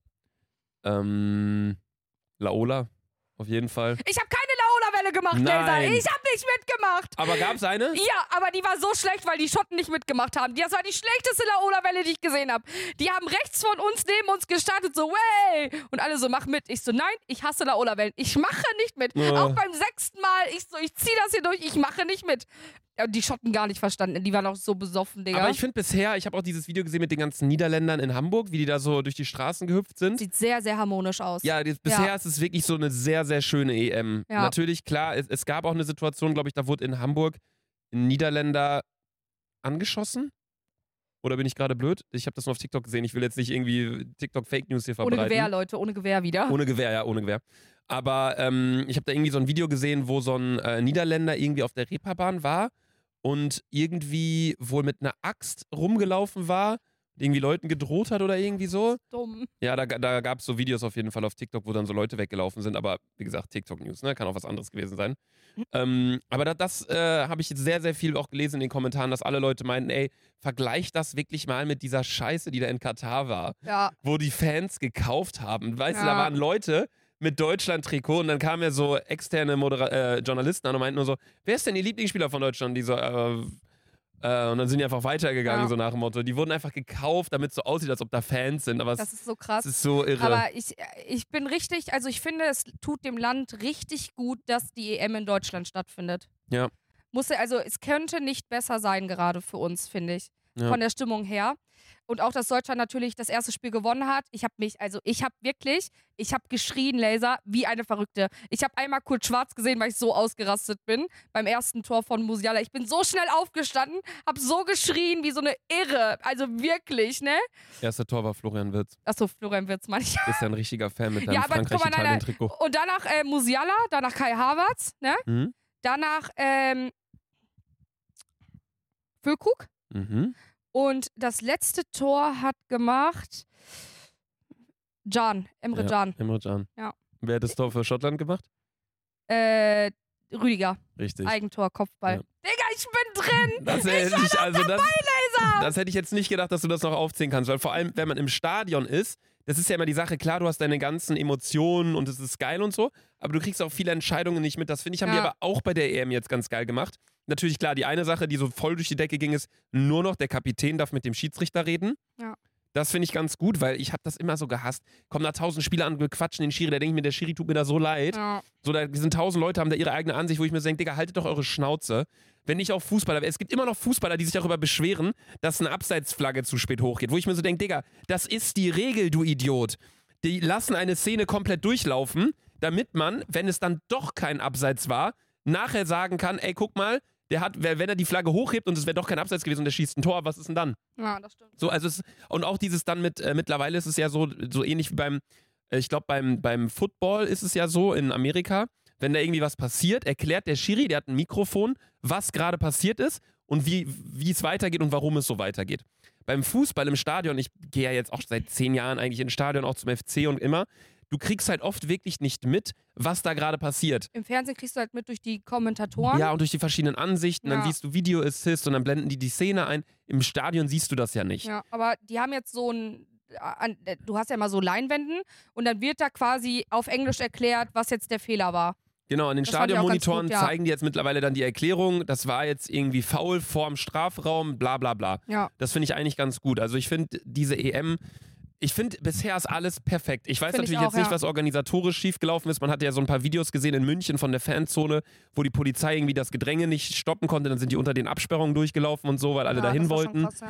Laola, auf jeden Fall. Ich habe keine Laola-Welle gemacht, Laser. Ich habe nicht mitgemacht. Aber gab's eine? Ja, aber die war so schlecht, weil die Schotten nicht mitgemacht haben. Das war die schlechteste Laola-Welle, die ich gesehen habe. Die haben rechts von uns, neben uns gestartet, so, wey! Und alle so, mach mit. Ich so, nein, ich hasse Laola-Wellen. Ich mache nicht mit. Auch beim 6. Mal, ich zieh das hier durch, ich mache nicht mit. Die Schotten gar nicht verstanden. Die waren auch so besoffen, Digga. Aber ich finde bisher, ich habe auch dieses Video gesehen mit den ganzen Niederländern in Hamburg, wie die da so durch die Straßen gehüpft sind. Sieht sehr, sehr harmonisch aus. Ja, bisher ist es wirklich so eine sehr, sehr schöne EM. Ja. Natürlich, klar, es gab auch eine Situation, glaube ich, da wurde in Hamburg ein Niederländer angeschossen. Oder bin ich gerade blöd? Ich habe das nur auf TikTok gesehen. Ich will jetzt nicht irgendwie TikTok-Fake-News hier verbreiten. Ohne Gewehr, Leute. Ohne Gewehr wieder. Ohne Gewehr, ja, ohne Gewehr. Aber ich habe da irgendwie so ein Video gesehen, wo so ein Niederländer irgendwie auf der Reeperbahn war und irgendwie wohl mit einer Axt rumgelaufen war, irgendwie Leuten gedroht hat oder irgendwie so. Dumm. Ja, da gab es so Videos auf jeden Fall auf TikTok, wo dann so Leute weggelaufen sind, aber wie gesagt, TikTok-News, ne? Kann auch was anderes gewesen sein. Aber das habe ich jetzt sehr, sehr viel auch gelesen in den Kommentaren, dass alle Leute meinten, ey, vergleich das wirklich mal mit dieser Scheiße, die da in Katar war. Ja. Wo die Fans gekauft haben. Weißt du, da waren Leute mit Deutschland-Trikot und dann kamen ja so externe Journalisten an und meinten nur so, wer ist denn Ihr Lieblingsspieler von Deutschland? Die so, und dann sind die einfach weitergegangen, so nach dem Motto. Die wurden einfach gekauft, damit es so aussieht, als ob da Fans sind. Aber das ist so krass. Das ist so irre. Aber ich bin richtig, also ich finde, es tut dem Land richtig gut, dass die EM in Deutschland stattfindet. Ja. Also es könnte nicht besser sein, gerade für uns, finde ich. Ja. Von der Stimmung her. Und auch, dass Deutschland natürlich das erste Spiel gewonnen hat. Ich habe geschrien, Laser, wie eine Verrückte. Ich habe einmal kurz schwarz gesehen, weil ich so ausgerastet bin. Beim ersten Tor von Musiala. Ich bin so schnell aufgestanden, habe so geschrien wie so eine Irre. Also wirklich, ne? Erster Tor war Florian Wirtz. Achso, Florian Wirtz, meine ich. Bist ja ein richtiger Fan mit deinem Frankreich-Italien-Trikot. Und danach Musiala, danach Kai Havertz, ne? Mhm. Danach Füllkrug. Mhm. Und das letzte Tor hat gemacht Emre Can. Emre Can. Ja. Wer hat das Tor für Schottland gemacht? Rüdiger. Richtig. Eigentor, Kopfball. Ja. Digga, ich bin drin! Das hätte ich jetzt nicht gedacht, dass du das noch aufzählen kannst, weil vor allem, wenn man im Stadion ist, das ist ja immer die Sache, klar, du hast deine ganzen Emotionen und es ist geil und so, aber du kriegst auch viele Entscheidungen nicht mit. Das finde ich, haben die aber auch bei der EM jetzt ganz geil gemacht. Natürlich, klar, die eine Sache, die so voll durch die Decke ging, ist, nur noch der Kapitän darf mit dem Schiedsrichter reden. Ja. Das finde ich ganz gut, weil ich habe das immer so gehasst. Kommen da 1000 Spieler an, quatschen den Schiri, da denke ich mir, der Schiri tut mir da so leid. Ja. So, da sind 1000 Leute, haben da ihre eigene Ansicht, wo ich mir denke, Digga, haltet doch eure Schnauze. Wenn ich auch Fußballer, es gibt immer noch Fußballer, die sich darüber beschweren, dass eine Abseitsflagge zu spät hochgeht, wo ich mir so denke, Digga, das ist die Regel, du Idiot. Die lassen eine Szene komplett durchlaufen, damit man, wenn es dann doch kein Abseits war, nachher sagen kann, ey, guck mal, wenn er die Flagge hochhebt und es wäre doch kein Abseits gewesen und der schießt ein Tor, was ist denn dann? Ja, das stimmt. So, also und auch dieses dann mittlerweile ist es ja so ähnlich wie ich glaube beim Football ist es ja so in Amerika, wenn da irgendwie was passiert, erklärt der Schiri, der hat ein Mikrofon, was gerade passiert ist und wie es weitergeht und warum es so weitergeht. Beim Fußball im Stadion, ich gehe ja jetzt auch seit 10 Jahren eigentlich ins Stadion, auch zum FC und immer, du kriegst halt oft wirklich nicht mit, was da gerade passiert. Im Fernsehen kriegst du halt mit durch die Kommentatoren. Ja, und durch die verschiedenen Ansichten, dann siehst du Video Assist und dann blenden die Szene ein. Im Stadion siehst du das ja nicht. Ja, aber die haben jetzt so du hast ja immer so Leinwänden und dann wird da quasi auf Englisch erklärt, was jetzt der Fehler war. Genau, an den Stadionmonitoren zeigen die jetzt mittlerweile dann die Erklärung, das war jetzt irgendwie Foul vorm Strafraum, bla bla bla. Ja. Das finde ich eigentlich ganz gut. Also ich finde diese EM, bisher ist alles perfekt. Ich weiß natürlich jetzt nicht, was organisatorisch schiefgelaufen ist. Man hat ja so ein paar Videos gesehen in München von der Fanzone, wo die Polizei irgendwie das Gedränge nicht stoppen konnte. Dann sind die unter den Absperrungen durchgelaufen und so, weil alle dahin wollten. Krass,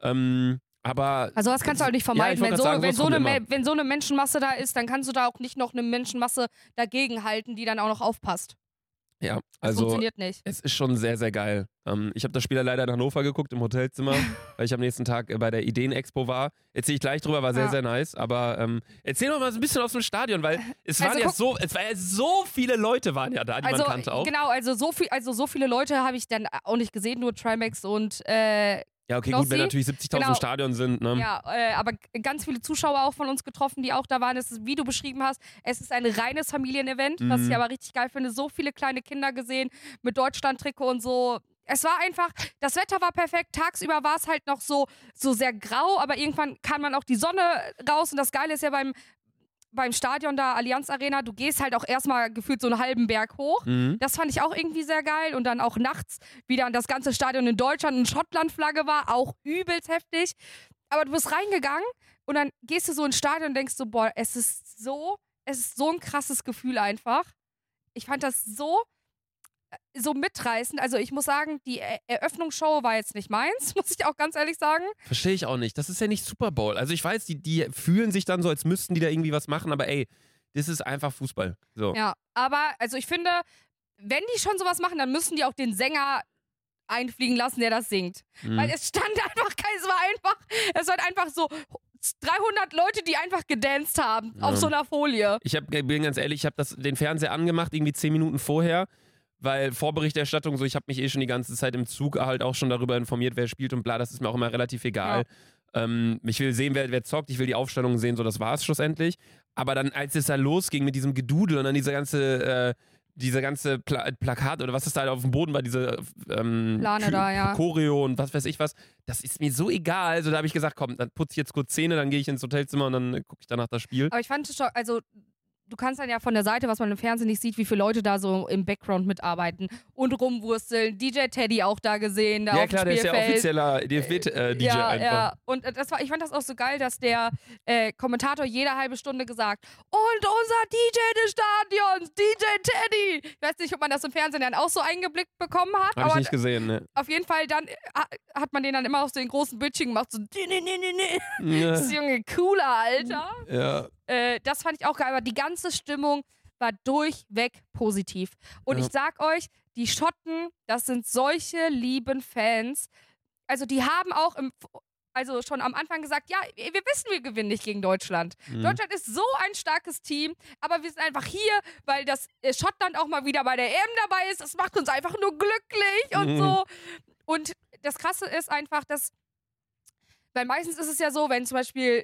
aber also das kannst du halt nicht vermeiden. Wenn so eine Menschenmasse da ist, dann kannst du da auch nicht noch eine Menschenmasse dagegen halten, die dann auch noch aufpasst. Ja, das funktioniert nicht. Es ist schon sehr, sehr geil. Ich habe das Spiel leider in Hannover geguckt, im Hotelzimmer, weil ich am nächsten Tag bei der Ideen-Expo war. Erzähle ich gleich drüber, war sehr, sehr nice. Aber erzähl doch mal so ein bisschen aus dem Stadion, weil es waren so viele Leute waren ja da, die man kannte auch. Genau, so viele Leute habe ich dann auch nicht gesehen, nur Trimax und ja, okay, Knossi. Gut, wenn natürlich 70.000 im Stadion sind. Ne? Ja, aber ganz viele Zuschauer auch von uns getroffen, die auch da waren. Das ist, wie du beschrieben hast, es ist ein reines Familienevent, was ich aber richtig geil finde. So viele kleine Kinder gesehen mit Deutschland-Trikot und so. Es war einfach, das Wetter war perfekt. Tagsüber war es halt noch so sehr grau, aber irgendwann kam dann auch die Sonne raus. Und das Geile ist ja beim Stadion da, Allianz Arena, du gehst halt auch erstmal gefühlt so einen halben Berg hoch. Das fand ich auch irgendwie sehr geil. Und dann auch nachts wieder das ganze Stadion in Deutschland und Schottland-Flagge war, auch übelst heftig. Aber du bist reingegangen und dann gehst du so ins Stadion und denkst so, boah, es ist so ein krasses Gefühl einfach. Ich fand das so mitreißend. Also ich muss sagen, die Eröffnungsshow war jetzt nicht meins, muss ich auch ganz ehrlich sagen. Verstehe ich auch nicht. Das ist ja nicht Super Bowl. Also ich weiß, die fühlen sich dann so, als müssten die da irgendwie was machen, aber ey, das ist einfach Fußball. So. Ja, aber also ich finde, wenn die schon sowas machen, dann müssen die auch den Sänger einfliegen lassen, der das singt. Weil es stand einfach, es waren einfach so 300 Leute, die einfach gedanced haben auf so einer Folie. Bin ganz ehrlich, ich habe den Fernseher angemacht, irgendwie 10 Minuten vorher. Weil Vorberichterstattung, so ich habe mich schon die ganze Zeit im Zug halt auch schon darüber informiert, wer spielt und bla, das ist mir auch immer relativ egal. Ja. Ich will sehen, wer zockt, ich will die Aufstellung sehen, so das war es schlussendlich. Aber dann, als es da losging mit diesem Gedudel und dann diese ganze Plakat oder was ist da halt auf dem Boden war, diese Plane da, ja. Choreo und was weiß ich was, das ist mir so egal. Also da habe ich gesagt, komm, dann putze ich jetzt kurz Zähne, dann gehe ich ins Hotelzimmer und dann gucke ich danach das Spiel. Aber ich fand es schon, also du kannst dann ja von der Seite, was man im Fernsehen nicht sieht, wie viele Leute da so im Background mitarbeiten und rumwursteln. DJ Teddy auch da gesehen. Da ja auf klar, dem der ist ja offizieller DFB-DJ einfach. Ja, und ich fand das auch so geil, dass der Kommentator jede halbe Stunde gesagt, und unser DJ des Stadions, DJ Teddy. Ich weiß nicht, ob man das im Fernsehen dann auch so eingeblickt bekommen hat. Hab ich nicht gesehen, ne. Auf jeden Fall dann hat man den dann immer auf so den großen Bildschirm gemacht, so nee. Das ist Junge, cooler, Alter. Ja. Das fand ich auch geil, aber die ganze Stimmung war durchweg positiv. Und ich sag euch, die Schotten, das sind solche lieben Fans. Also die haben auch schon am Anfang gesagt, ja, wir wissen, wir gewinnen nicht gegen Deutschland. Deutschland ist so ein starkes Team, aber wir sind einfach hier, weil das Schottland auch mal wieder bei der EM dabei ist. Das macht uns einfach nur glücklich und so. Und das Krasse ist einfach, weil meistens ist es ja so, wenn zum Beispiel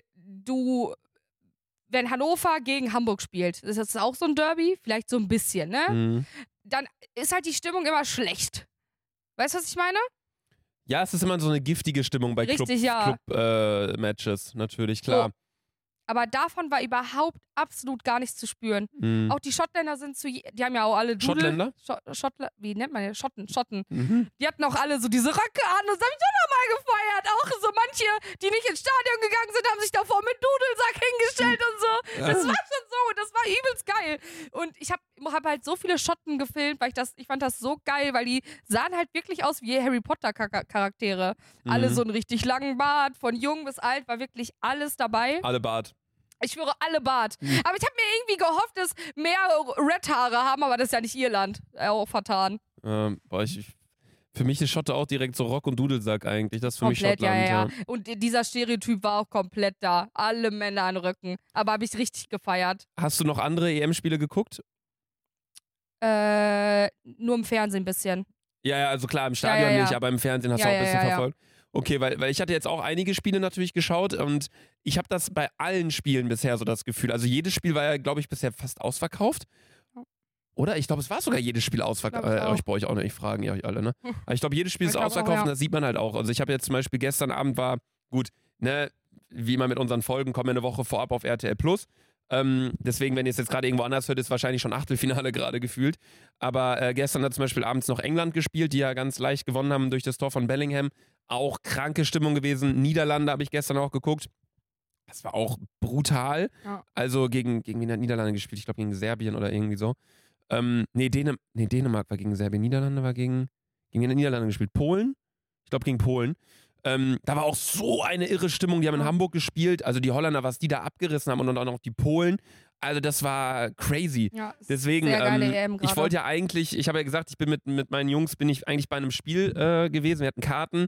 wenn Hannover gegen Hamburg spielt, das ist auch so ein Derby, vielleicht so ein bisschen, ne? Dann ist halt die Stimmung immer schlecht. Weißt du, was ich meine? Ja, es ist immer so eine giftige Stimmung bei Club-Matches, natürlich, klar. So. Aber davon war überhaupt absolut gar nichts zu spüren. Auch die Schottländer die haben ja auch alle Dudel. Schottländer? Wie nennt man das? Schotten. Die hatten auch alle so diese Röcke an und das habe ich auch nochmal gefeiert. Auch so manche, die nicht ins Stadion gegangen sind, haben sich davor mit Dudelsack hingestellt und so. Das war schon so, das war übelst geil. Und ich hab halt so viele Schotten gefilmt, weil ich fand das so geil, weil die sahen halt wirklich aus wie Harry Potter Charaktere. Alle so einen richtig langen Bart, von jung bis alt, war wirklich alles dabei. Alle Bart. Ich schwöre, alle Bart. Aber ich habe mir irgendwie gehofft, dass mehr Red-Haare haben, aber das ist ja nicht ihr Land. Auch vertan. Für mich ist Schotte auch direkt so Rock- und Dudelsack eigentlich. Das ist für komplett, mich Schottland. Ja. Und dieser Stereotyp war auch komplett da. Alle Männer an Röcken. Aber habe ich richtig gefeiert. Hast du noch andere EM-Spiele geguckt? Nur im Fernsehen ein bisschen. Ja, also klar, im Stadion nicht, aber im Fernsehen hast du auch ein bisschen verfolgt. Okay, weil ich hatte jetzt auch einige Spiele natürlich geschaut und ich habe das bei allen Spielen bisher so das Gefühl. Also jedes Spiel war ja, glaube ich, bisher fast ausverkauft. Oder? Ich glaube, es war sogar jedes Spiel ausverkauft. Ich brauche euch auch nicht fragen, ihr euch alle, ne? Aber ich glaube, jedes Spiel ist ausverkauft und das sieht man halt auch. Also ich habe jetzt zum Beispiel gestern Abend gut, ne, wie immer mit unseren Folgen, kommen wir eine Woche vorab auf RTL Plus. Deswegen, wenn ihr es jetzt gerade irgendwo anders hört, ist wahrscheinlich schon Achtelfinale gerade gefühlt. Aber gestern hat zum Beispiel abends noch England gespielt, die ja ganz leicht gewonnen haben durch das Tor von Bellingham. Auch kranke Stimmung gewesen. Niederlande habe ich gestern auch geguckt. Das war auch brutal. Ja. Also gegen wen hat Niederlande gespielt? Ich glaube gegen Serbien oder irgendwie so. Dänemark war gegen Serbien. Niederlande war gegen Niederlande gespielt. Polen? Ich glaube gegen Polen. Da war auch so eine irre Stimmung. Die haben in Hamburg gespielt. Also die Holländer, was die da abgerissen haben und auch noch die Polen. Also das war crazy. Ja, deswegen, sehr geile EM ich wollte ja eigentlich, ich habe ja gesagt, ich bin mit meinen Jungs, bin ich eigentlich bei einem Spiel gewesen. Wir hatten Karten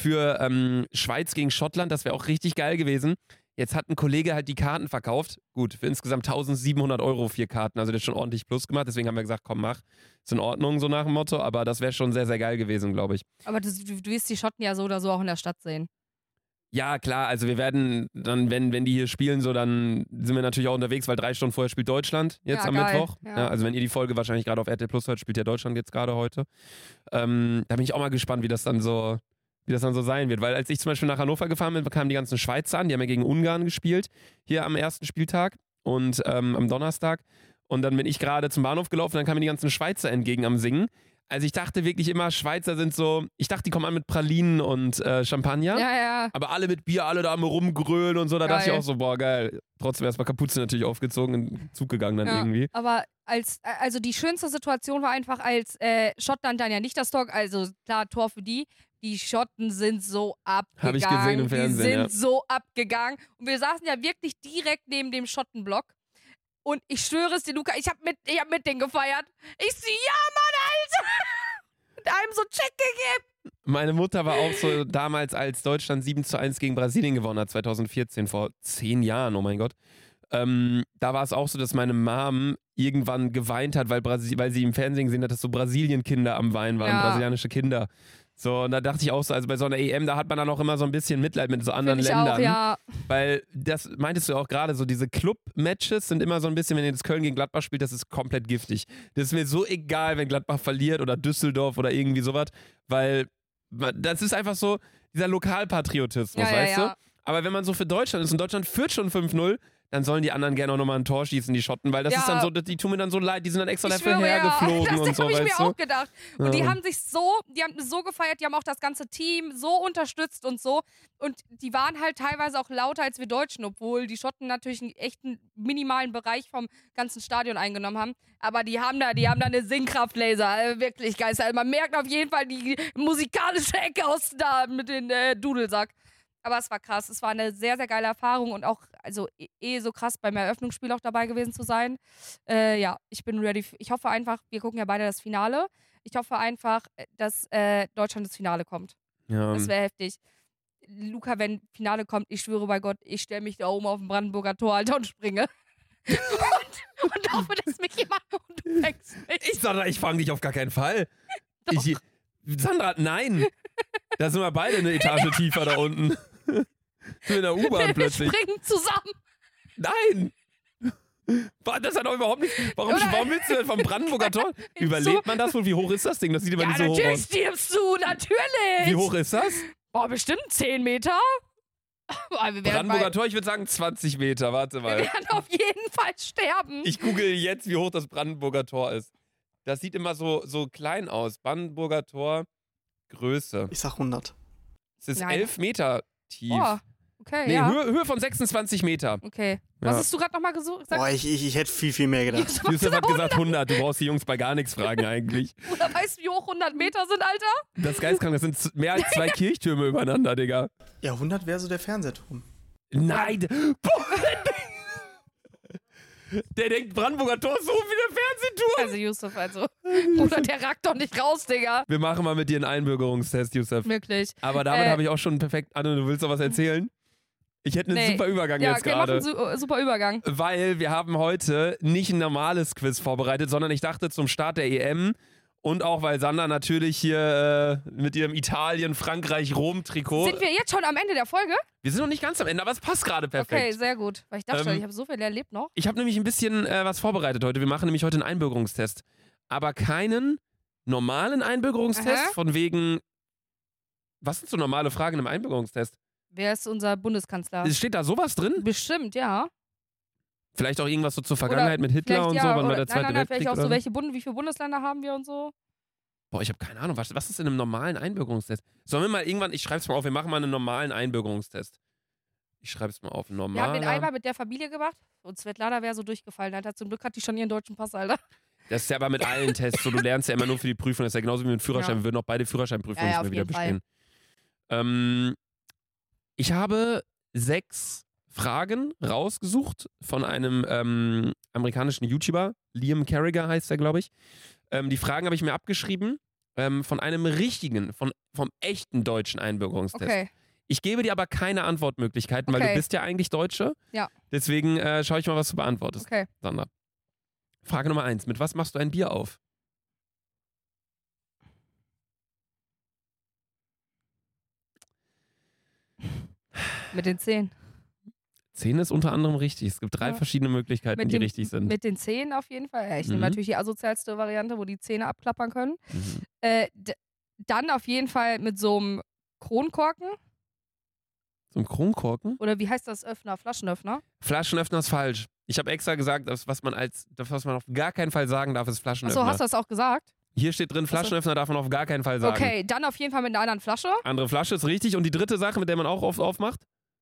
für Schweiz gegen Schottland. Das wäre auch richtig geil gewesen. Jetzt hat ein Kollege halt die Karten verkauft. Gut, für insgesamt 1.700 € 4 Karten. Also der hat schon ordentlich Plus gemacht. Deswegen haben wir gesagt, komm, mach. Ist in Ordnung, so nach dem Motto. Aber das wäre schon sehr, sehr geil gewesen, glaube ich. Aber du wirst die Schotten ja so oder so auch in der Stadt sehen. Ja, klar. Also wir werden dann, wenn die hier spielen, so dann sind wir natürlich auch unterwegs, weil 3 Stunden vorher spielt Deutschland jetzt am Mittwoch. Ja, also wenn ihr die Folge wahrscheinlich gerade auf RTL Plus hört, spielt ja Deutschland jetzt gerade heute. Da bin ich auch mal gespannt, wie das dann so sein wird. Weil als ich zum Beispiel nach Hannover gefahren bin, kamen die ganzen Schweizer an, die haben ja gegen Ungarn gespielt, hier am ersten Spieltag und am Donnerstag. Und dann bin ich gerade zum Bahnhof gelaufen, dann kamen die ganzen Schweizer entgegen am Singen. Also ich dachte wirklich immer, Schweizer sind so, ich dachte, die kommen an mit Pralinen und Champagner. Ja. Aber alle mit Bier, alle da am rumgrölen und so, da dachte ich auch so, boah, geil. Trotzdem erstmal Kapuze natürlich aufgezogen, in den Zug gegangen dann irgendwie. Aber also die schönste Situation war einfach, als Schottland dann ja nicht das Tor, also klar, Tor für die. Die Schotten sind so abgegangen. Habe ich gesehen im Fernsehen, Die sind so abgegangen. Und wir saßen ja wirklich direkt neben dem Schottenblock. Und ich schwöre es dir, Luca, ich hab mit denen gefeiert. Ich so, ja, Mann, Alter! Mit einem so Check gegeben. Meine Mutter war auch so damals, als Deutschland 7:1 gegen Brasilien gewonnen hat, 2014, vor 10 Jahren, oh mein Gott. Da war es auch so, dass meine Mom irgendwann geweint hat, weil sie im Fernsehen gesehen hat, dass so Brasilien-Kinder am Weinen waren, brasilianische Kinder. So, und da dachte ich auch so, also bei so einer EM, da hat man dann auch immer so ein bisschen Mitleid mit so anderen Ländern. Auch, ja. Weil, das meintest du auch gerade, so diese Club-Matches sind immer so ein bisschen, wenn ihr das Köln gegen Gladbach spielt, das ist komplett giftig. Das ist mir so egal, wenn Gladbach verliert oder Düsseldorf oder irgendwie sowas, weil das ist einfach so dieser Lokalpatriotismus, weißt du? Aber wenn man so für Deutschland ist und Deutschland führt schon 5-0, dann sollen die anderen gerne auch nochmal ein Tor schießen, die Schotten, weil das ist dann so, die tun mir dann so leid, die sind dann extra dafür hergeflogen und so, weißt du? Das habe ich mir auch gedacht. Und die haben so gefeiert, die haben auch das ganze Team so unterstützt und so. Und die waren halt teilweise auch lauter als wir Deutschen, obwohl die Schotten natürlich einen echten minimalen Bereich vom ganzen Stadion eingenommen haben. Aber die haben da eine Singkraftlaser, wirklich geil. Also man merkt auf jeden Fall die musikalische Ecke aus da mit dem Dudelsack. Aber es war krass. Es war eine sehr, sehr geile Erfahrung und auch, also so krass beim Eröffnungsspiel auch dabei gewesen zu sein. Ich bin ready. Ich hoffe einfach, wir gucken ja beide das Finale. Ich hoffe einfach, dass Deutschland ins Finale kommt. Ja. Das wäre heftig. Luca, wenn Finale kommt, ich schwöre bei Gott, ich stelle mich da oben auf dem Brandenburger Tor, Alter, und springe. und hoffe, dass mich jemand und du fängst mich. Sandra, ich fange dich auf gar keinen Fall. Sandra, nein. Da sind wir beide eine Etage tiefer da unten. Sind wir in der U-Bahn plötzlich. Wir springen zusammen. Nein. Das hat doch überhaupt nicht. Warum willst du denn vom Brandenburger Tor? Überlebt man das wohl? Wie hoch ist das Ding? Das sieht immer nicht so hoch aus. Natürlich stirbst du, natürlich. Wie hoch ist das? Boah, bestimmt 10 Meter. Brandenburger Tor, ich würde sagen 20 Meter. Warte mal. Wir werden auf jeden Fall sterben. Ich google jetzt, wie hoch das Brandenburger Tor ist. Das sieht immer so klein aus. Brandenburger Tor, Größe. Ich sag 100. Es ist 11 Meter tief. Boah, okay, Höhe von 26 Meter. Okay. Was hast du gerade nochmal gesagt? Boah, ich hätte viel mehr gedacht. Yusuf hat gesagt 100. Du brauchst die Jungs bei gar nichts fragen eigentlich. Oder weißt du, wie hoch 100 Meter sind, Alter? Das ist geistkrank. Das sind mehr als 2 Kirchtürme übereinander, Digga. Ja, 100 wäre so der Fernsehturm. Nein. Der denkt, Brandenburger Tor ist so wie der Fernsehturm. Also Yusuf, Bruder, der ragt doch nicht raus, Digga. Wir machen mal mit dir einen Einbürgerungstest, Yusuf. Wirklich. Aber damit habe ich auch schon perfekt... Anne, du willst doch was erzählen? Ich hätte einen super Übergang jetzt gerade. Ja, mach einen super Übergang. Weil wir haben heute nicht ein normales Quiz vorbereitet, sondern ich dachte zum Start der EM Und auch, weil Sandra natürlich hier mit ihrem Italien-Frankreich-Rom-Trikot... Sind wir jetzt schon am Ende der Folge? Wir sind noch nicht ganz am Ende, aber es passt gerade perfekt. Okay, sehr gut. Weil ich dachte schon, ich habe so viel erlebt noch. Ich habe nämlich ein bisschen was vorbereitet heute. Wir machen nämlich heute einen Einbürgerungstest. Aber keinen normalen Einbürgerungstest, von wegen... Was sind so normale Fragen im Einbürgerungstest? Wer ist unser Bundeskanzler? Steht da sowas drin? Bestimmt, ja. Vielleicht auch irgendwas so zur Vergangenheit mit Hitler und so, wann war der Zweite Weltkrieg? Vielleicht auch so, oder? wie viele Bundesländer haben wir und so. Boah, ich habe keine Ahnung. Was ist in einem normalen Einbürgerungstest? Sollen wir mal irgendwann, ich schreibe es mal auf, wir machen mal einen normalen Einbürgerungstest. Ich schreibe es mal auf, Wir haben den einmal mit der Familie gemacht und Svetlana wäre so durchgefallen. Alter. Zum Glück hat die schon ihren deutschen Pass, Alter. Das ist ja aber mit allen Tests so. Du lernst ja immer nur für die Prüfung. Das ist ja genauso wie mit dem Führerschein. Wir würden auch beide Führerscheinprüfungen nicht mehr wieder bestehen. Ich habe 6 Fragen rausgesucht von einem amerikanischen YouTuber. Liam Carragher heißt er, glaube ich. Die Fragen habe ich mir abgeschrieben von einem richtigen, vom echten deutschen Einbürgerungstest. Okay. Ich gebe dir aber keine Antwortmöglichkeiten, weil du bist ja eigentlich Deutsche. Ja. Deswegen schaue ich mal, was du beantwortest. Okay. Sandra. Frage Nummer 1. Mit was machst du ein Bier auf? Mit den Zähnen. Zähne ist unter anderem richtig. Es gibt 3 verschiedene Möglichkeiten, die richtig sind. Mit den Zähnen auf jeden Fall. Ja, ich nehme natürlich die asozialste Variante, wo die Zähne abklappern können. Dann auf jeden Fall mit so einem Kronkorken. So einem Kronkorken? Oder wie heißt das Öffner? Flaschenöffner? Flaschenöffner ist falsch. Ich habe extra gesagt, was man auf gar keinen Fall sagen darf, ist Flaschenöffner. Achso, hast du das auch gesagt? Hier steht drin, Flaschenöffner darf man auf gar keinen Fall sagen. Okay, dann auf jeden Fall mit einer anderen Flasche. Andere Flasche ist richtig. Und die dritte Sache, mit der man auch oft aufmacht?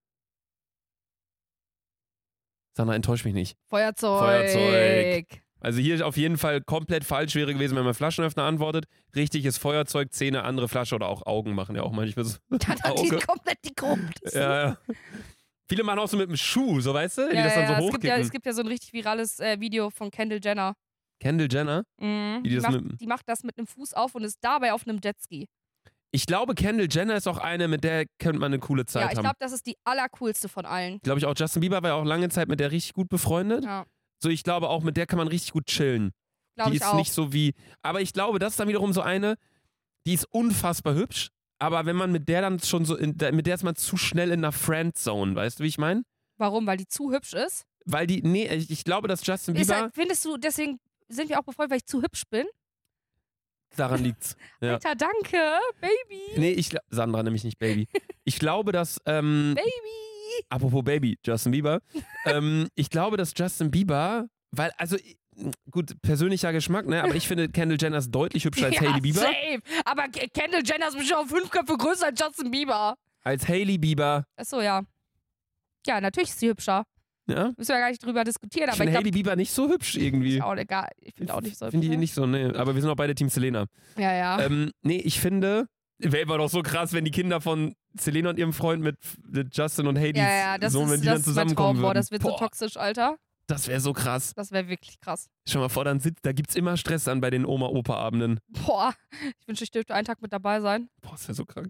Sandra, enttäusch mich nicht. Feuerzeug. Also hier ist auf jeden Fall komplett falsch wäre gewesen, wenn man Flaschenöffner antwortet. Richtig ist Feuerzeug, Zähne, andere Flasche oder auch Augen machen ja auch manchmal so. Dann hat die komplett die Gruppe. Ja. Viele machen auch so mit dem Schuh, so weißt du? Die das dann so hochkippen. Es gibt ja so ein richtig virales Video von Kendall Jenner. Kendall Jenner? Die macht das mit einem Fuß auf und ist dabei auf einem Jetski. Ich glaube, Kendall Jenner ist auch eine, mit der könnte man eine coole Zeit haben. Ja, ich glaube, das ist die allercoolste von allen. Glaube ich auch. Justin Bieber war ja auch lange Zeit mit der richtig gut befreundet. Ja. So, ich glaube auch, mit der kann man richtig gut chillen. Glaube die ich ist auch. nicht so wie. Aber ich glaube, das ist dann wiederum so eine, die ist unfassbar hübsch. Aber wenn man mit der dann schon so, mit der ist man zu schnell in einer Friendzone. Weißt du, wie ich meine? Warum? Weil die zu hübsch ist? Weil die, nee, ich glaube, dass Justin Bieber. Findest du, deswegen sind wir auch befreundet, weil ich zu hübsch bin? Daran liegt's. Ja. Alter, danke, Baby. Nee, Sandra, nämlich nicht Baby. Ich glaube, dass. Baby. Apropos Baby, Justin Bieber. Ich glaube, dass Justin Bieber, weil, also, gut, persönlicher Geschmack, ne? Aber ich finde, Kendall Jenner ist deutlich hübscher als Hailey Bieber. Safe. Aber Kendall Jenner ist bestimmt auf 5 Köpfe größer als Justin Bieber. Als Hailey Bieber. Achso, ja. Ja, natürlich ist sie hübscher. Ja? Müssen wir ja gar nicht drüber diskutieren. Ich finde Hailey Bieber nicht so hübsch irgendwie. Ist auch egal. Ich finde auch nicht so hübsch. Finde ich nicht so, ne. Aber wir sind auch beide Team Selena. Ja, ja. Nee, ich finde, wäre doch so krass, wenn die Kinder von Selena und ihrem Freund mit Justin und Hailey wenn die dann zusammenkommen würden. Das wird so toxisch, Alter. Das wäre so krass. Das wäre wirklich krass. Schau mal vor, da gibt's immer Stress dann bei den Oma-Opa-Abenden. Boah, ich wünschte, ich dürfte einen Tag mit dabei sein. Boah, das wäre so krank.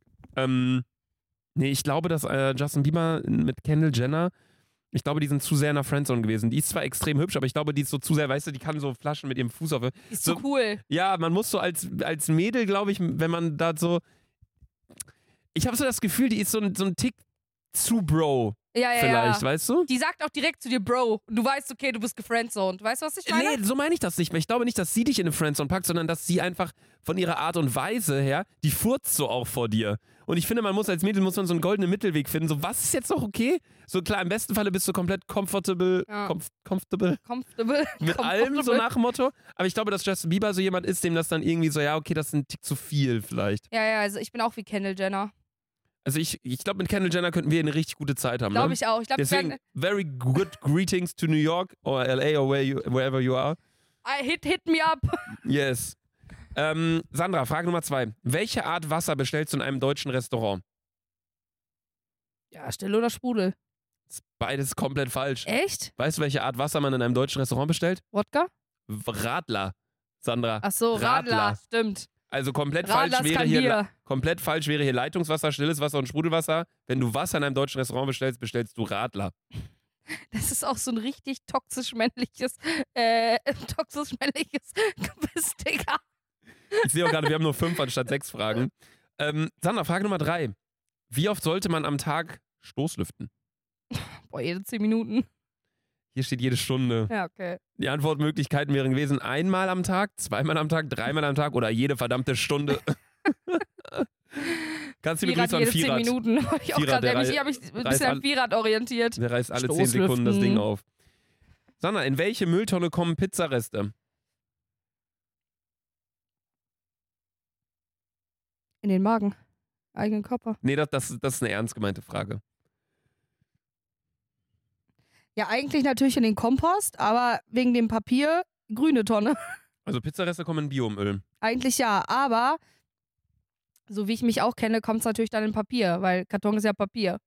Nee, ich glaube, dass Justin Bieber mit Kendall Jenner, ich glaube, die sind zu sehr in der Friendzone gewesen. Die ist zwar extrem hübsch, aber ich glaube, die ist so zu sehr, weißt du, die kann so Flaschen mit ihrem Fuß auf. Die ist so cool. Ja, man muss so als Mädel, glaube ich, wenn man da so. Ich habe so das Gefühl, die ist so ein Tick zu Bro. Ja, vielleicht, weißt du? Die sagt auch direkt zu dir, Bro. Und du weißt, okay, du bist gefriendzoned. Weißt du, was ich meine? Nee, so meine ich das nicht mehr. Ich glaube nicht, dass sie dich in eine Friendzone packt, sondern dass sie einfach von ihrer Art und Weise her, die furzt so auch vor dir. Und ich finde, man muss als Mädel so einen goldenen Mittelweg finden. So, was ist jetzt noch okay? So klar, im besten Falle bist du komplett comfortable. Ja. Comfortable. Mit allem, so nach dem Motto. Aber ich glaube, dass Justin Bieber so jemand ist, dem das dann irgendwie so, ja, okay, das ist ein Tick zu viel vielleicht. Ja, also ich bin auch wie Kendall Jenner. Also ich glaube, mit Kendall Jenner könnten wir eine richtig gute Zeit haben. Glaube ich auch. Deswegen, very good greetings to New York or LA or wherever you are. Hit me up. Yes. Sandra, Frage Nummer 2. Welche Art Wasser bestellst du in einem deutschen Restaurant? Ja, still oder Sprudel? Das ist beides komplett falsch. Echt? Weißt du, welche Art Wasser man in einem deutschen Restaurant bestellt? Wodka? Radler, Sandra. Ach so, Radler. Stimmt. Also komplett falsch wäre hier Leitungswasser, stilles Wasser und Sprudelwasser. Wenn du Wasser in einem deutschen Restaurant bestellst, bestellst du Radler. Das ist auch so ein richtig toxisch männliches Quiz, Digga. Ich sehe auch gerade, wir haben nur 5 anstatt 6 Fragen. Sandra, Frage Nummer 3. Wie oft sollte man am Tag Stoßlüften? Boah, jede 10 Minuten. Hier steht jede Stunde. Ja, okay. Die Antwortmöglichkeiten wären gewesen: einmal am Tag, zweimal am Tag, dreimal am Tag oder jede verdammte Stunde. Ganz liebe Grüße an jede Vierrad. 10 Minuten. Ich auch Vierrad, gerade, ich habe mich ein bisschen an Vierrad orientiert. Der reißt alle 10 Sekunden das Ding auf. Sandra, in welche Mülltonne kommen Pizzareste? In den Magen. Eigenen Körper. Nee, das ist eine ernst gemeinte Frage. Ja, eigentlich natürlich in den Kompost, aber wegen dem Papier grüne Tonne. Also Pizzareste kommen in Biomüll. Eigentlich ja, aber so wie ich mich auch kenne, kommt es natürlich dann in Papier, weil Karton ist ja Papier.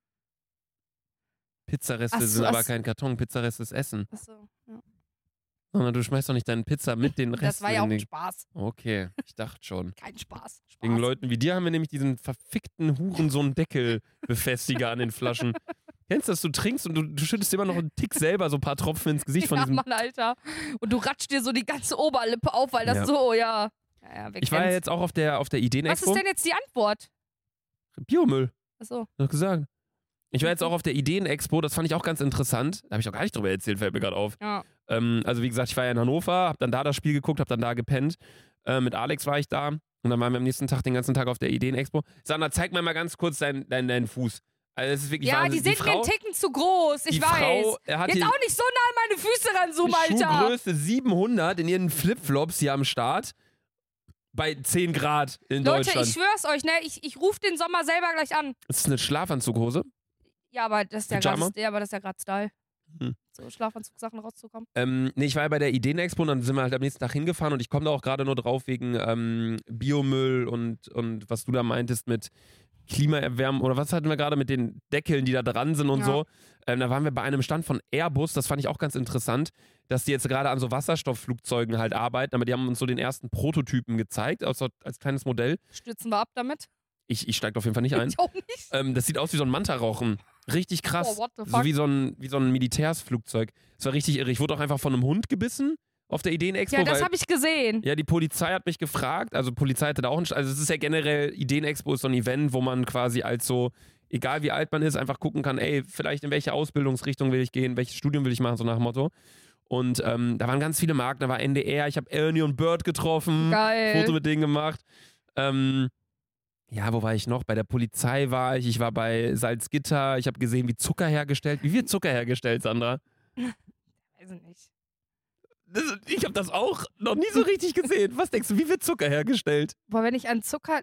Pizzareste sind aber kein Karton, Pizzareste ist Essen. Achso, ja. Sondern du schmeißt doch nicht deine Pizza mit den Resten. Das war ja auch ein Spaß. Okay, ich dachte schon. Kein Spaß. Wegen Leuten wie dir haben wir nämlich diesen verfickten Hurensohn-Deckelbefestiger an den Flaschen. Kennst du das? Du trinkst und du schüttest immer noch einen Tick selber so ein paar Tropfen ins Gesicht von diesem... Ja, Mann, Alter. Und du ratschst dir so die ganze Oberlippe auf, weil das so, ja ich war ja jetzt auch auf der Ideenexpo. Was ist denn jetzt die Antwort? Biomüll. Achso. Hab ich gesagt. Ich war jetzt auch auf der Ideenexpo, das fand ich auch ganz interessant. Da habe ich auch gar nicht drüber erzählt, fällt mir gerade auf. Ja. Also wie gesagt, ich war ja in Hannover, habe dann da das Spiel geguckt, habe dann da gepennt. Mit Alex war ich da und dann waren wir am nächsten Tag den ganzen Tag auf der Ideenexpo. Sandra, zeig mir mal ganz kurz deinen Fuß. Also das ist wirklich ja, Wahnsinn. die sind mir einen Ticken zu groß, ich weiß. Frau, jetzt auch nicht so nah an meine Füße ranzoomen, Alter. Schuhgröße 700 in ihren Flipflops hier am Start. Bei 10 Grad in Deutschland. Leute, ich schwör's euch, ne? Ich rufe den Sommer selber gleich an. Ist das eine Schlafanzughose? Ja, aber das ist ja gerade Style. So Schlafanzugsachen rauszukommen. Nee, ich war ja bei der Ideenexpo und dann sind wir halt am nächsten Tag hingefahren und ich komme da auch gerade nur drauf wegen Biomüll und was du da meintest mit Klimaerwärmung oder was hatten wir gerade mit den Deckeln, die da dran sind und so. Da waren wir bei einem Stand von Airbus, das fand ich auch ganz interessant, dass die jetzt gerade an so Wasserstoffflugzeugen halt arbeiten, aber die haben uns so den ersten Prototypen gezeigt, also als kleines Modell. Stürzen wir ab damit? Ich steige auf jeden Fall nicht ein. Ich auch nicht. Das sieht aus wie so ein Manta-Rauchen. Richtig krass. Oh, what the fuck? So wie so ein Militärsflugzeug. Das war richtig irre. Ich wurde auch einfach von einem Hund gebissen auf der Ideenexpo. Ja, das habe ich gesehen. Ja, die Polizei hat mich gefragt. Also Polizei hatte da auch also es ist ja generell, Ideenexpo ist so ein Event, wo man quasi als so, egal wie alt man ist, einfach gucken kann, ey, vielleicht in welche Ausbildungsrichtung will ich gehen, welches Studium will ich machen, so nach dem Motto. Und da waren ganz viele Marken, da war NDR, ich habe Ernie und Bird getroffen. Geil. Foto mit denen gemacht. Ja, wo war ich noch? Bei der Polizei war ich war bei Salzgitter, ich habe gesehen, wie Zucker hergestellt. Wie wird Zucker hergestellt, Sandra? Weiß ich nicht. Ich habe das auch noch nie so richtig gesehen. Was denkst du, wie wird Zucker hergestellt? Boah, wenn ich an Zucker...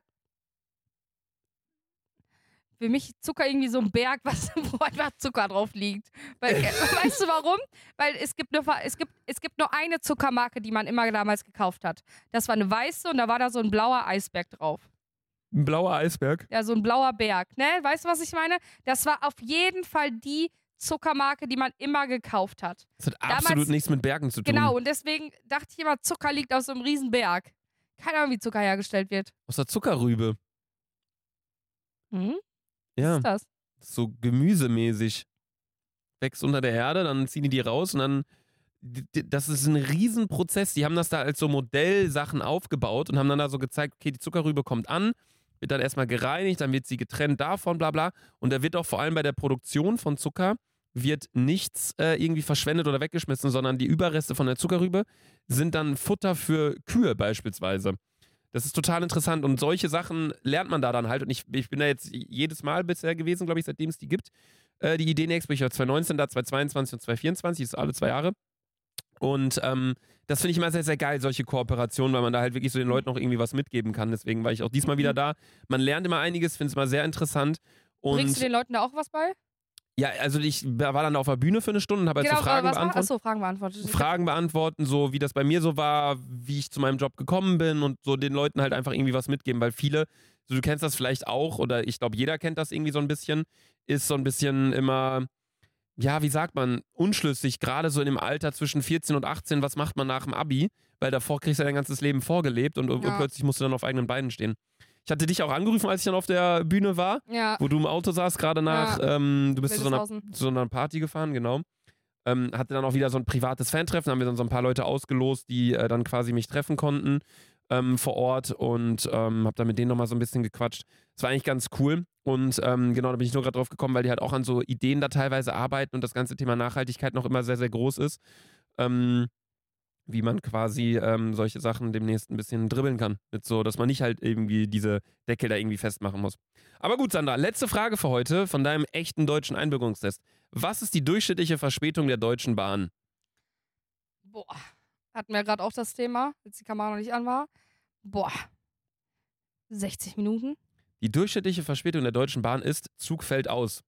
Für mich Zucker irgendwie so ein Berg, wo einfach Zucker drauf liegt. Weißt du warum? Weil es gibt nur eine Zuckermarke, die man immer damals gekauft hat. Das war eine weiße und da war da so ein blauer Eisberg drauf. Ein blauer Eisberg? Ja, so ein blauer Berg, ne? Weißt du, was ich meine? Das war auf jeden Fall die Zuckermarke, die man immer gekauft hat. Das hat absolut nichts mit Bergen zu tun. Genau, und deswegen dachte ich immer, Zucker liegt aus so einem riesen Berg. Keine Ahnung, wie Zucker hergestellt wird. Aus der Zuckerrübe. Mhm. Ja. Was ist das? So gemüsemäßig. Wächst unter der Erde, dann ziehen die raus und dann. Das ist ein Riesenprozess. Die haben das da als so Modellsachen aufgebaut und haben dann da so gezeigt, okay, die Zuckerrübe kommt an, wird dann erstmal gereinigt, dann wird sie getrennt davon, bla bla. Und da wird auch vor allem bei der Produktion von Zucker wird nichts irgendwie verschwendet oder weggeschmissen, sondern die Überreste von der Zuckerrübe sind dann Futter für Kühe beispielsweise. Das ist total interessant und solche Sachen lernt man da dann halt. Und ich bin da jetzt jedes Mal bisher gewesen, glaube ich, seitdem es die gibt. Die Ideenexpo, ich war 2019 da, 2022 und 2024, das ist alle 2 Jahre. Und das finde ich immer sehr, sehr geil, solche Kooperationen, weil man da halt wirklich so den Leuten auch irgendwie was mitgeben kann. Deswegen war ich auch diesmal wieder da. Man lernt immer einiges, finde es immer sehr interessant. Und bringst du den Leuten da auch was bei? Ja, also ich war dann auf der Bühne für eine Stunde und habe halt so Fragen beantwortet. Achso, Fragen beantwortet. Fragen beantworten, so wie das bei mir so war, wie ich zu meinem Job gekommen bin und so den Leuten halt einfach irgendwie was mitgeben, weil viele, so du kennst das vielleicht auch oder ich glaube jeder kennt das irgendwie so ein bisschen, ist so ein bisschen immer, ja, wie sagt man, unschlüssig, gerade so in dem Alter zwischen 14 und 18, was macht man nach dem Abi, weil davor kriegst du ja dein ganzes Leben vorgelebt und plötzlich musst du dann auf eigenen Beinen stehen. Ich hatte dich auch angerufen, als ich dann auf der Bühne war, wo du im Auto saßt, gerade nach, du bist zu so einer Party gefahren, genau. Hatte dann auch wieder so ein privates Fantreffen, haben wir dann so ein paar Leute ausgelost, die dann quasi mich treffen konnten. vor Ort und habe da mit denen nochmal so ein bisschen gequatscht. Das war eigentlich ganz cool und genau, da bin ich nur gerade drauf gekommen, weil die halt auch an so Ideen da teilweise arbeiten und das ganze Thema Nachhaltigkeit noch immer sehr, sehr groß ist. Wie man quasi solche Sachen demnächst ein bisschen dribbeln kann. Mit so, dass man nicht halt irgendwie diese Deckel da irgendwie festmachen muss. Aber gut, Sandra, letzte Frage für heute von deinem echten deutschen Einbürgerungstest. Was ist die durchschnittliche Verspätung der Deutschen Bahn? Boah, hatten wir gerade auch das Thema, als die Kamera noch nicht an war. Boah, 60 Minuten? Die durchschnittliche Verspätung der Deutschen Bahn ist Zug fällt aus.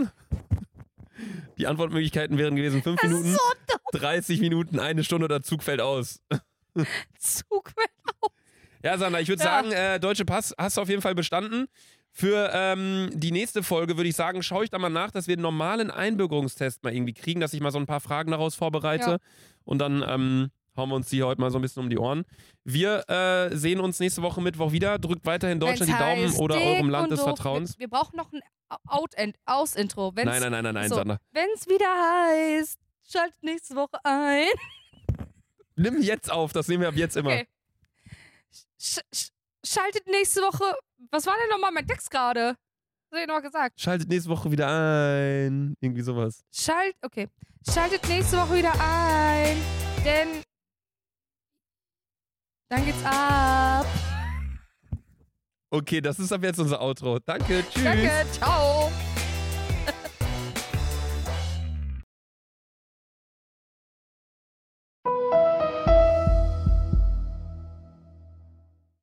Die Antwortmöglichkeiten wären gewesen 5 Minuten, So 30 Minuten, 1 Stunde oder Zug fällt aus. Zug fällt aus. Ja, Sandra, ich würde sagen, Deutsche Pass hast du auf jeden Fall bestanden. Für die nächste Folge würde ich sagen, schaue ich da mal nach, dass wir einen normalen Einbürgerungstest mal irgendwie kriegen, dass ich mal so ein paar Fragen daraus vorbereite. Ja. Und dann hauen wir uns die heute mal so ein bisschen um die Ohren. Wir sehen uns nächste Woche Mittwoch wieder. Drückt weiterhin Deutschland die Daumen oder eurem Land des Vertrauens. Wir brauchen noch ein Aus-Intro. Nein, so, Sandra. Wenn es wieder heißt, schaltet nächste Woche ein. Nimm jetzt auf, das nehmen wir ab jetzt immer. Okay. Schaltet nächste Woche. Was war denn nochmal mein Text gerade? Was habe ich noch gesagt? Schaltet nächste Woche wieder ein. Irgendwie sowas. Okay. Schaltet nächste Woche wieder ein. Denn dann geht's ab. Okay, das ist ab jetzt unser Outro. Danke, tschüss. Danke, ciao.